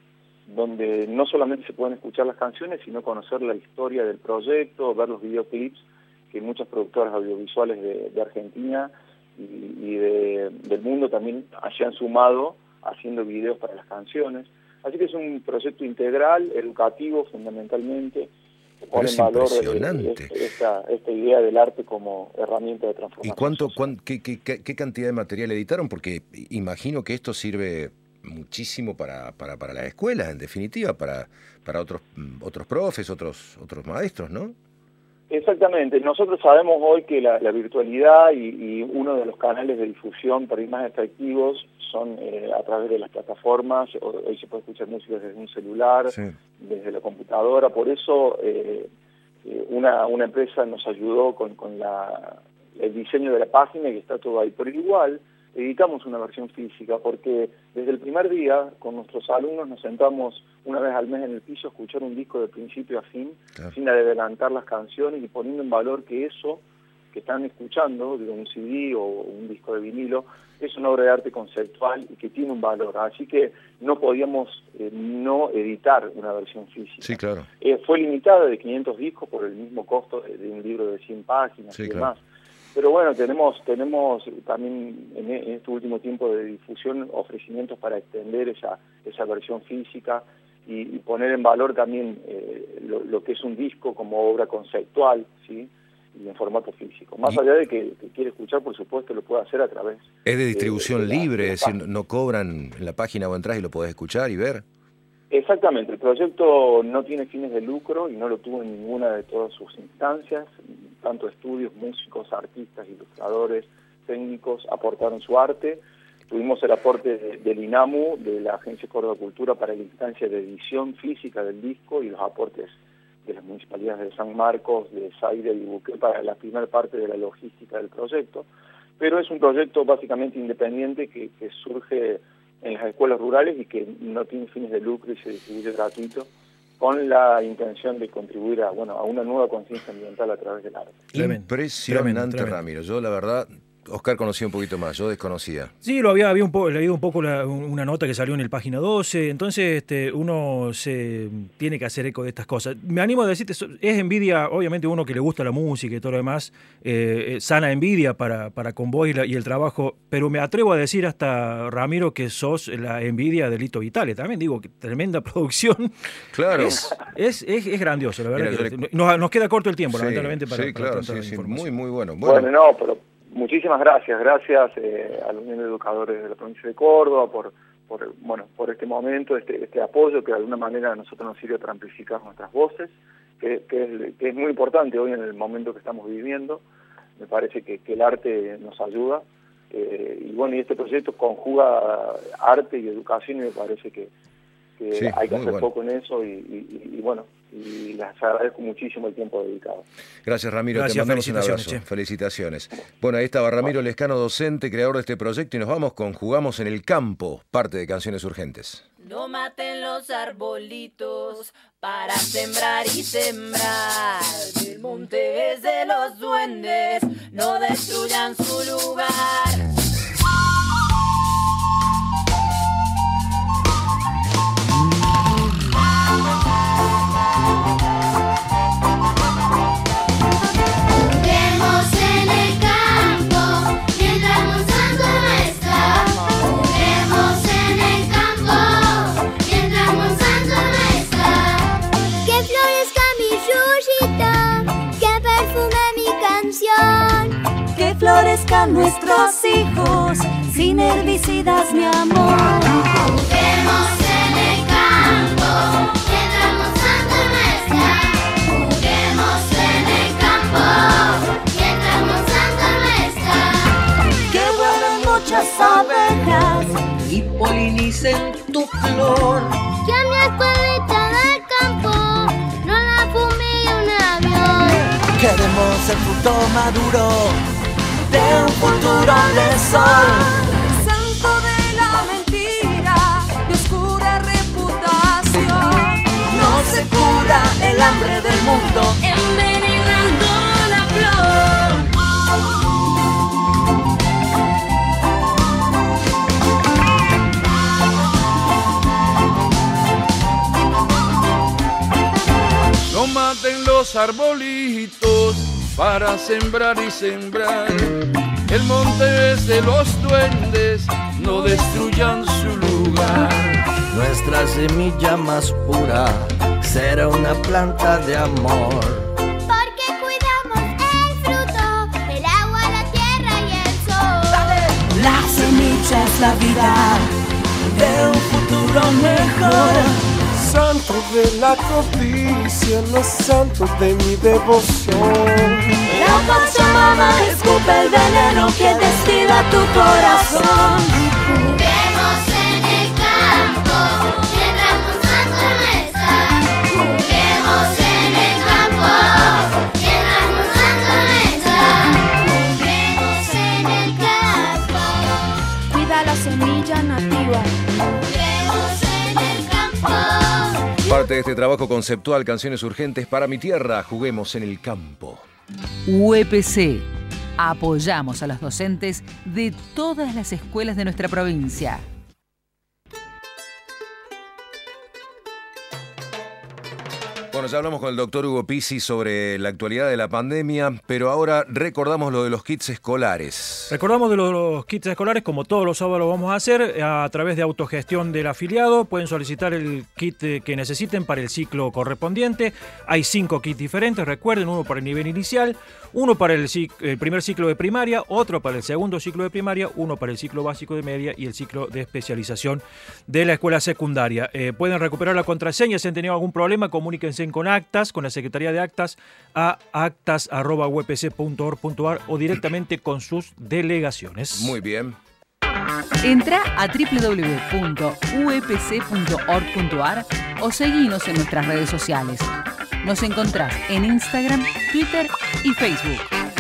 donde no solamente se pueden escuchar las canciones, sino conocer la historia del proyecto, ver los videoclips que muchas productoras audiovisuales de, de Argentina y, y de, del mundo también hayan sumado haciendo videos para las canciones. Así que es un proyecto integral, educativo fundamentalmente, que pone es en valor impresionante. eh, esta, esta idea del arte como herramienta de transformación. ¿Y cuánto, cuán, qué, qué, qué cantidad de material editaron? Porque imagino que esto sirve muchísimo para, para, para las escuelas, en definitiva, para, para otros, otros profes, otros, otros maestros, ¿no? Exactamente. Nosotros sabemos hoy que la, la virtualidad y, y uno de los canales de difusión para ir más efectivos son eh, a través de las plataformas. Hoy se puede escuchar música desde un celular, sí. desde la computadora. Por eso eh, una, una empresa nos ayudó con, con la, el diseño de la página, que está todo ahí. Pero igual editamos una versión física, porque desde el primer día con nuestros alumnos nos sentamos una vez al mes en el piso a escuchar un disco de principio a fin, claro. sin adelantar las canciones y poniendo en valor que eso que están escuchando, de un C D o un disco de vinilo, es una obra de arte conceptual y que tiene un valor. Así que no podíamos eh, no editar una versión física. Sí, claro. Eh, fue limitada de quinientos discos por el mismo costo de, de un libro de cien páginas sí, y demás. Claro. Pero bueno, tenemos tenemos también en este último tiempo de difusión ofrecimientos para extender esa esa versión física y, y poner en valor también eh, lo, lo que es un disco como obra conceptual, ¿sí? Y en formato físico. Más allá de que, que quiere escuchar, por supuesto, lo puede hacer a través. Es de distribución de, de libre, la, de es decir, no cobran en la página o entras y lo podés escuchar y ver. Exactamente, el proyecto no tiene fines de lucro y no lo tuvo en ninguna de todas sus instancias. Tanto estudios, músicos, artistas, ilustradores, técnicos aportaron su arte. Tuvimos el aporte de, del INAMU, de la Agencia Córdoba Cultura, para la instancia de edición física del disco, y los aportes de las municipalidades de San Marcos, de Zaire y Buqué para la primera parte de la logística del proyecto. Pero es un proyecto básicamente independiente que, que surge en las escuelas rurales y que no tiene fines de lucro y se distribuye gratuito, con la intención de contribuir a bueno a una nueva conciencia ambiental a través del arte. Impresionante, tremendo, tremendo. Ramiro. Yo, la verdad, Oscar conocía un poquito más, yo desconocía. Sí, lo había, había un poco, leído un poco la, una nota que salió en el página doce, entonces este, uno se tiene que hacer eco de estas cosas. Me animo a decirte, es envidia, obviamente uno que le gusta la música y todo lo demás, eh, sana envidia para, para con vos y, la, y el trabajo, pero me atrevo a decir hasta, Ramiro, que sos la envidia de Lito Vitale, también digo, que tremenda producción. Claro. Es, es, es, es grandioso, la verdad. Mira, que, le... nos, nos queda corto el tiempo, sí, lamentablemente, para, sí, para claro, tanta sí, sí, información. muy, muy bueno. Bueno, bueno no, pero... Muchísimas gracias, gracias eh, a la Unión de Educadores de la provincia de Córdoba por, por bueno, por este momento, este, este apoyo que de alguna manera a nosotros nos sirve para amplificar nuestras voces, que, que, es, que es muy importante hoy en el momento que estamos viviendo. Me parece que, que el arte nos ayuda eh, y bueno, y este proyecto conjuga arte y educación y me parece que, que sí, hay que hacer bueno. poco en eso y, y, y bueno, y les agradezco muchísimo el tiempo dedicado. Gracias, Ramiro. Gracias, te mandamos un felicitaciones, abrazo. che. Felicitaciones. Bueno, ahí estaba Ramiro Lescano, docente, creador de este proyecto, y nos vamos con Jugamos en el Campo, parte de Canciones Urgentes. No maten los arbolitos para sembrar y sembrar. El monte es de los duendes, no destruyan su lugar. Florezcan nuestros hijos, sin herbicidas, mi amor. Juguemos en el campo, mientras Monsanto no está. Juguemos en el campo, mientras Monsanto no está. Que vuelen muchas abejas y polinicen tu flor. Que a mi escuelita del campo no la fumigue un avión. Queremos el fruto maduro de un futuro de sol. Santo de la mentira, de oscura reputación. No se cura el hambre del mundo envenenando la flor. No maten los arbolitos para sembrar y sembrar. El monte es de los duendes, no destruyan su lugar. nuestra semilla más pura será una planta de amor. Porque cuidamos el fruto, el agua, la tierra y el sol. La semilla es la vida de un futuro mejor. Santo de la codicia, los santos de mi devoción. La Pachamama escupe el veneno que destila tu corazón. Juguemos en el campo, mientras Monsanto no está. Juguemos en el campo, mientras Monsanto no está. Juguemos en el campo, cuida la semilla nativa. Juguemos en el campo. Parte de este trabajo conceptual, Canciones Urgentes para mi tierra, juguemos en el campo. U E P C. Apoyamos a los docentes de todas las escuelas de nuestra provincia. Bueno, ya hablamos con el doctor Hugo Pizzi sobre la actualidad de la pandemia, pero ahora recordamos lo de los kits escolares. Recordamos de los kits escolares, como todos los sábados lo vamos a hacer, a través de autogestión del afiliado. Pueden solicitar el kit que necesiten para el ciclo correspondiente. Hay cinco kits diferentes, recuerden, uno para el nivel inicial, uno para el, el primer ciclo de primaria, otro para el segundo ciclo de primaria, uno para el ciclo básico de media y el ciclo de especialización de la escuela secundaria. Eh, pueden recuperar la contraseña, si han tenido algún problema, comuníquense con Actas, con la Secretaría de Actas, a actas arroba u e p c punto org punto a r o directamente con sus delegaciones. Muy bien. Entra a doble u doble u doble u punto u e p c punto org punto a r o seguinos en nuestras redes sociales. Nos encontrás en Instagram, Twitter y Facebook.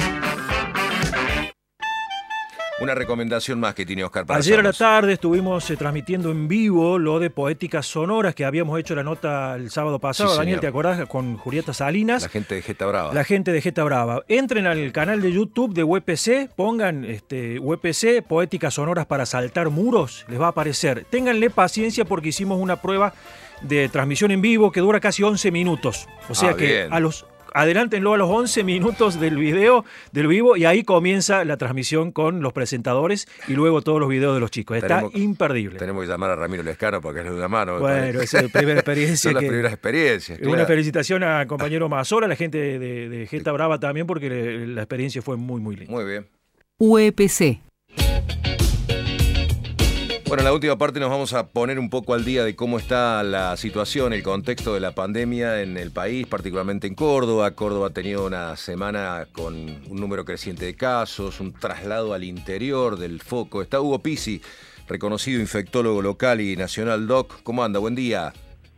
Una recomendación más que tiene Oscar para Ayer a la Samos. tarde estuvimos eh, transmitiendo en vivo lo de Poéticas Sonoras que habíamos hecho la nota el sábado pasado. Sí, Daniel, señor. ¿te acordás? Con Julieta Salinas. La gente de Jeta Brava. La gente de Jeta Brava. Entren al canal de YouTube de U E P C, pongan este, U E P C, Poéticas Sonoras para saltar muros, les va a aparecer. Ténganle paciencia porque hicimos una prueba de transmisión en vivo que dura casi once minutos. O sea Ah, que bien. a los... Adelántenlo a los once minutos del video, del vivo, y ahí comienza la transmisión con los presentadores y luego todos los videos de los chicos. Está Tenemos- imperdible. Tenemos que llamar a Ramiro Lescano porque es de una mano. Bueno, esa es la primera experiencia. Son las que- primeras experiencias. Una claro. felicitación al compañero Mazzola, a la gente de, de, de Jeta Brava también, porque le- la experiencia fue muy, muy linda. Muy bien. U E P C. Bueno, en la última parte nos vamos a poner un poco al día de cómo está la situación, el contexto de la pandemia en el país, particularmente en Córdoba. Córdoba ha tenido una semana con un número creciente de casos, un traslado al interior del foco. Está Hugo Pizzi, reconocido infectólogo local y nacional. Doc, ¿cómo anda? Buen día.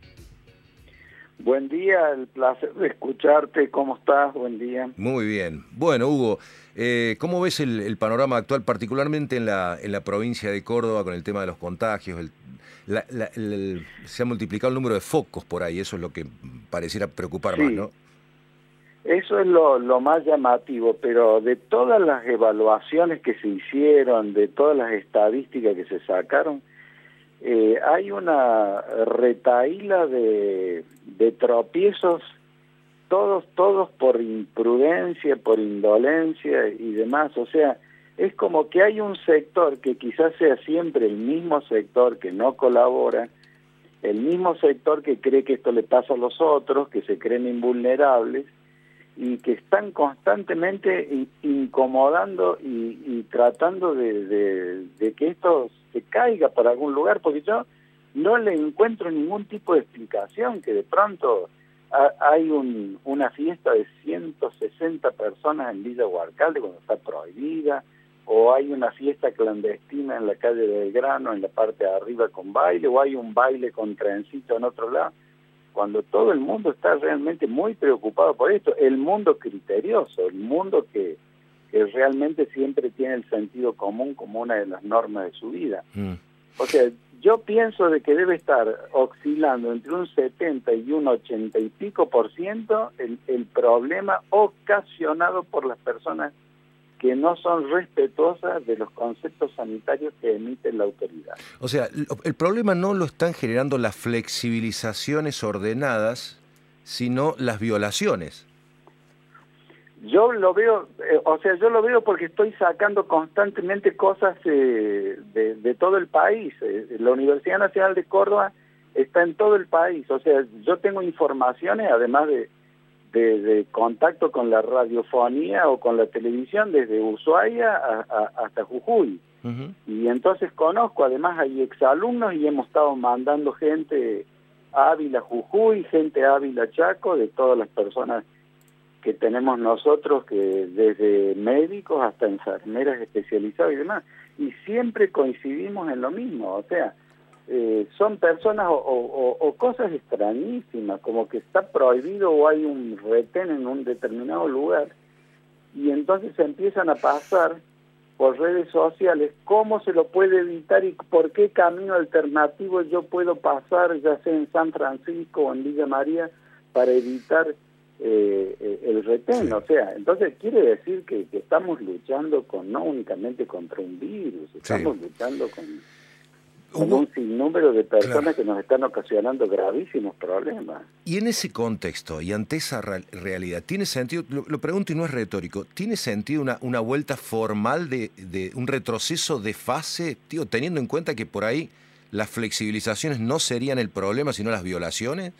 Buen día, el placer de escucharte. ¿Cómo estás? Buen día. Muy bien. Bueno, Hugo, eh, ¿cómo ves el, el panorama actual, particularmente en la, en la provincia de Córdoba, con el tema de los contagios? El, la- la- el- se ha multiplicado el número de focos por ahí, eso es lo que pareciera preocupar Sí. más, ¿no? Eso es lo, lo más llamativo, pero de todas las evaluaciones que se hicieron, de todas las estadísticas que se sacaron, eh, hay una retaíla de, de tropiezos, todos, todos por imprudencia, por indolencia y demás. O sea, es como que hay un sector que quizás sea siempre el mismo sector que no colabora, el mismo sector que cree que esto le pasa a los otros, que se creen invulnerables, y que están constantemente in- incomodando y, y tratando de, de, de que esto se caiga para algún lugar, porque yo no le encuentro ningún tipo de explicación, que de pronto ha- hay un, una fiesta de ciento sesenta personas en Villa Huarcalde cuando está prohibida, o hay una fiesta clandestina en la calle de Belgrano, en la parte de arriba con baile, o hay un baile con trencito en otro lado, cuando todo el mundo está realmente muy preocupado por esto, el mundo criterioso, el mundo que, que realmente siempre tiene el sentido común como una de las normas de su vida. Mm. O sea, yo pienso de que debe estar oscilando entre un setenta y un ochenta y pico por ciento el, el problema ocasionado por las personas que no son respetuosas de los conceptos sanitarios que emite la autoridad. O sea, lo- el problema no lo están generando las flexibilizaciones ordenadas, sino las violaciones. Yo lo veo, eh, o sea, yo lo veo porque estoy sacando constantemente cosas eh, de, de todo el país. Eh, la Universidad Nacional de Córdoba está en todo el país. O sea, yo tengo informaciones, además de, de, de contacto con la radiofonía o con la televisión, desde Ushuaia a, a, hasta Jujuy. Uh-huh. Y entonces conozco, además hay exalumnos y hemos estado mandando gente a Ávila, Jujuy, gente a Ávila, Chaco, de todas las personas que tenemos nosotros, que desde médicos hasta enfermeras especializadas y demás, y siempre coincidimos en lo mismo, o sea, eh, son personas o, o, o cosas extrañísimas, como que está prohibido o hay un retén en un determinado lugar, y entonces se empiezan a pasar por redes sociales cómo se lo puede evitar y por qué camino alternativo yo puedo pasar, ya sea en San Francisco o en Villa María, para evitar eh, el retén. Sí. O sea, entonces quiere decir que, que estamos luchando con no únicamente contra un virus, estamos sí. luchando con, con un sinnúmero de personas claro. que nos están ocasionando gravísimos problemas. Y en ese contexto y ante esa re realidad, ¿tiene sentido, lo, lo pregunto y no es retórico, ¿tiene sentido una, una vuelta formal de, de un retroceso de fase, tío, teniendo en cuenta que por ahí las flexibilizaciones no serían el problema, sino las violaciones?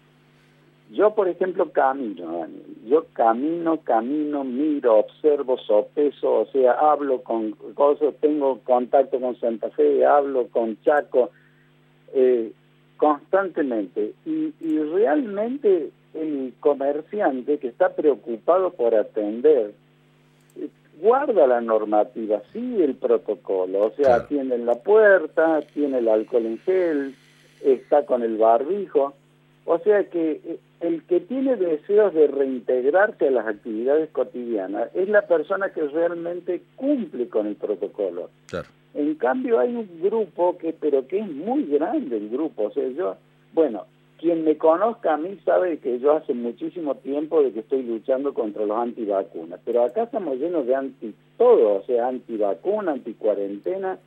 Yo, por ejemplo, camino, yo camino, camino, miro, observo, sopeso, o sea, hablo con cosas, tengo contacto con Santa Fe, hablo con Chaco, eh, constantemente. Y, y realmente el comerciante que está preocupado por atender, eh, guarda la normativa, sigue el protocolo, o sea, claro. atiende en la puerta, tiene el alcohol en gel, está con el barbijo. O sea que el que tiene deseos de reintegrarse a las actividades cotidianas es la persona que realmente cumple con el protocolo. Claro. En cambio hay un grupo que, pero que es muy grande el grupo. O sea, yo, bueno, quien me conozca a mí sabe que yo hace muchísimo tiempo de que estoy luchando contra los antivacunas, pero acá estamos llenos de anti todo, o sea, antivacuna, anticuarentena,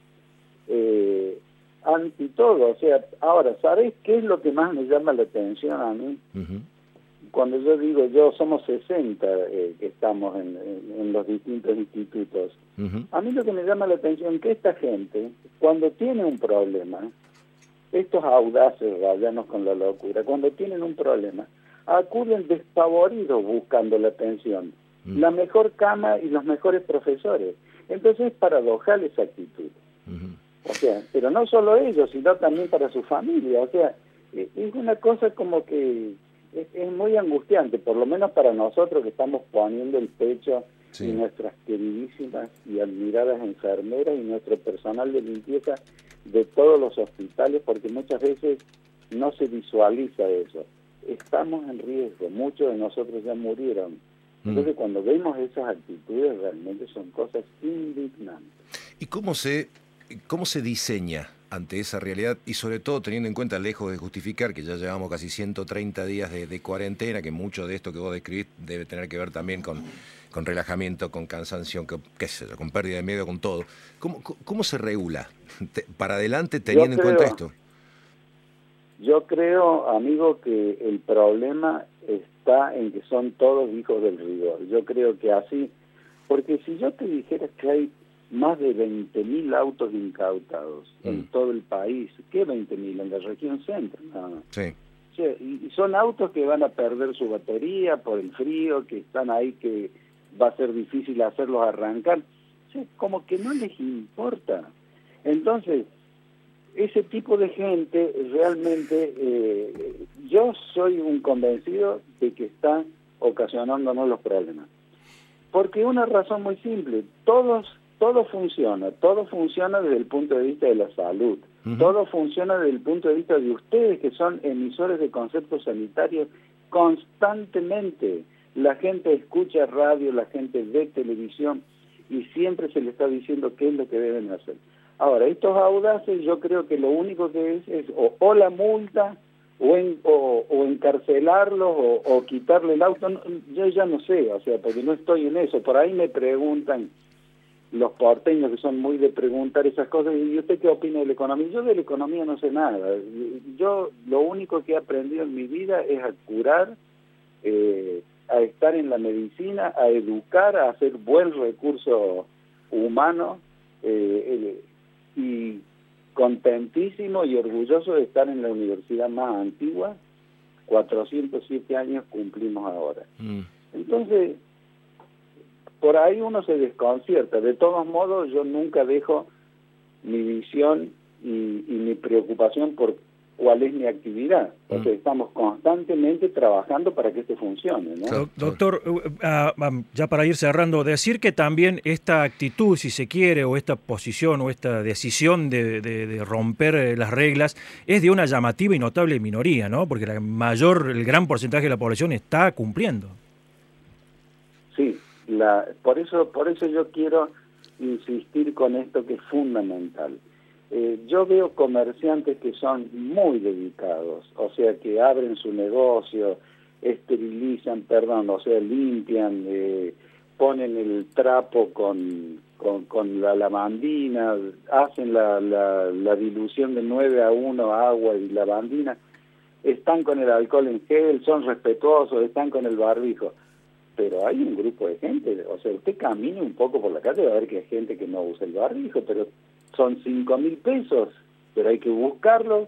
eh, anti todo, o sea, ahora, ¿sabes qué es lo que más me llama la atención a mí? Uh-huh. Cuando yo digo, yo somos sesenta eh, que estamos en, en, en los distintos institutos, uh-huh. a mí lo que me llama la atención es que esta gente, cuando tiene un problema, estos audaces rayanos con la locura, cuando tienen un problema, acuden despavoridos buscando la atención, uh-huh. la mejor cama y los mejores profesores. Entonces es paradojal esa actitud. Uh-huh. O sea, pero no solo ellos, sino también para su familia. O sea, es una cosa como que es, es muy angustiante, por lo menos para nosotros que estamos poniendo el pecho sí. y nuestras queridísimas y admiradas enfermeras y nuestro personal de limpieza de todos los hospitales, porque muchas veces no se visualiza eso. Estamos en riesgo, muchos de nosotros ya murieron. Entonces, mm. cuando vemos esas actitudes, realmente son cosas indignantes. ¿Y cómo se... ¿Cómo se diseña ante esa realidad? Y sobre todo teniendo en cuenta, lejos de justificar que ya llevamos casi ciento treinta días de, de cuarentena, que mucho de esto que vos describís debe tener que ver también con, con relajamiento, con cansancio, que, qué sé yo, con pérdida de miedo, con todo. ¿Cómo, cómo se regula para adelante teniendo creo, en cuenta esto? Yo creo, amigo, que el problema está en que son todos hijos del rigor. Yo creo que así, porque si yo te dijera que hay más de veinte mil autos incautados mm. en todo el país. ¿Qué veinte mil? En la región centro. No. Sí. Sí, y son autos que van a perder su batería por el frío, que están ahí, que va a ser difícil hacerlos arrancar. Sí, como que no les importa. Entonces, ese tipo de gente realmente, eh, yo soy un convencido de que está ocasionándonos los problemas. Porque una razón muy simple, todos Todo funciona, todo funciona desde el punto de vista de la salud, uh-huh. todo funciona desde el punto de vista de ustedes que son emisores de conceptos sanitarios constantemente. La gente escucha radio, la gente ve televisión y siempre se le está diciendo qué es lo que deben hacer. Ahora, estos audaces yo creo que lo único que es es o, o la multa o, en, o, o encarcelarlos o, o quitarle el auto, no, yo ya no sé, o sea, porque no estoy en eso. Por ahí me preguntan los porteños que son muy de preguntar esas cosas, y ¿usted qué opina de la economía? Yo de la economía no sé nada. Yo lo único que he aprendido en mi vida es a curar, eh, a estar en la medicina, a educar, a hacer buen recurso humano, eh, eh, y contentísimo y orgulloso de estar en la universidad más antigua. cuatrocientos siete años cumplimos ahora. Mm. Entonces, por ahí uno se desconcierta. De todos modos, yo nunca dejo mi visión y, y mi preocupación por cuál es mi actividad. Porque mm. estamos constantemente trabajando para que esto funcione, ¿no? Doctor, uh, uh, ya para ir cerrando, decir que también esta actitud, si se quiere, o esta posición, o esta decisión de, de, de romper las reglas, es de una llamativa y notable minoría, ¿no? Porque la mayor, el gran porcentaje de la población está cumpliendo. Sí, la, por eso, por eso yo quiero insistir con esto que es fundamental. Eh, yo veo comerciantes que son muy dedicados, o sea, que abren su negocio, esterilizan, perdón, o sea, limpian, eh, ponen el trapo con, con, con la lavandina, hacen la, la, la dilución de nueve a uno agua y lavandina, están con el alcohol en gel, son respetuosos, están con el barbijo. Pero hay un grupo de gente, o sea, usted camine un poco por la calle y va a ver que hay gente que no usa el barbijo, pero son cinco mil pesos, pero hay que buscarlos,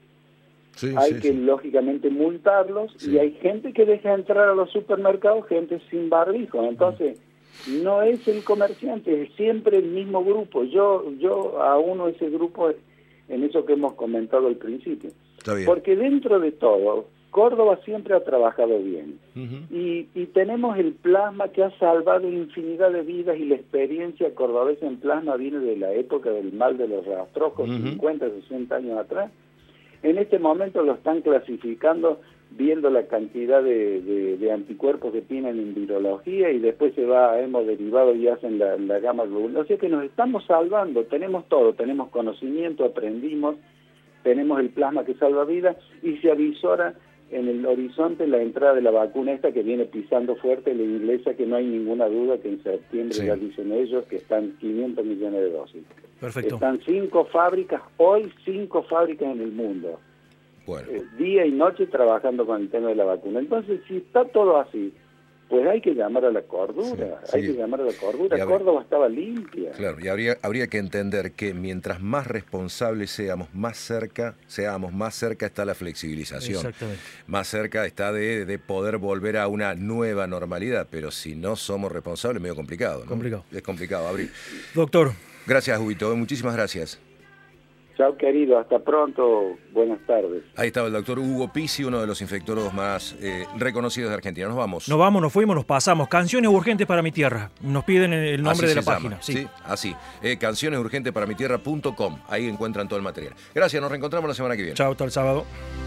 sí, hay sí, que sí. lógicamente multarlos, sí. y hay gente que deja entrar a los supermercados, gente sin barbijo, entonces mm. no es el comerciante, es siempre el mismo grupo. Yo yo auno ese grupo en eso que hemos comentado al principio, porque dentro de todo, Córdoba siempre ha trabajado bien, uh-huh. y, y tenemos el plasma que ha salvado infinidad de vidas, y la experiencia cordobesa en plasma viene de la época del mal de los rastrojos, uh-huh. cincuenta, sesenta años atrás. En este momento lo están clasificando viendo la cantidad de, de, de anticuerpos que tienen en virología, y después se va a hemoderivado y hacen la, la gama globular. O sea que nos estamos salvando, tenemos todo, tenemos conocimiento, aprendimos, tenemos el plasma que salva vidas, y se avisora en el horizonte la entrada de la vacuna esta que viene pisando fuerte, la inglesa, que no hay ninguna duda que en septiembre, sí. ya dicen ellos, que están quinientos millones de dosis. Perfecto. Están cinco fábricas, hoy cinco fábricas en el mundo, bueno. eh, día y noche trabajando con el tema de la vacuna. Entonces, si está todo así, pues hay que llamar a la cordura, sí, hay sí. que llamar a la cordura. Habría, Córdoba estaba limpia. Claro, y habría, habría que entender que mientras más responsables seamos, más cerca, seamos, más cerca está la flexibilización. Exactamente. Más cerca está de, de poder volver a una nueva normalidad, pero si no somos responsables, es medio complicado, ¿no? Complicado. Es complicado, Abril. Doctor. Gracias, Huguito, muchísimas gracias. Chao, querido, hasta pronto, buenas tardes. Ahí estaba el doctor Hugo Pizzi, uno de los infectólogos más eh, reconocidos de Argentina. Nos vamos. Nos vamos, nos fuimos, nos pasamos. Canciones urgentes para mi tierra. Nos piden el nombre así de la llama. página. Sí, sí así. Eh, canciones urgentes para mi tierra punto com. Ahí encuentran todo el material. Gracias, nos reencontramos la semana que viene. Chao, hasta el sábado.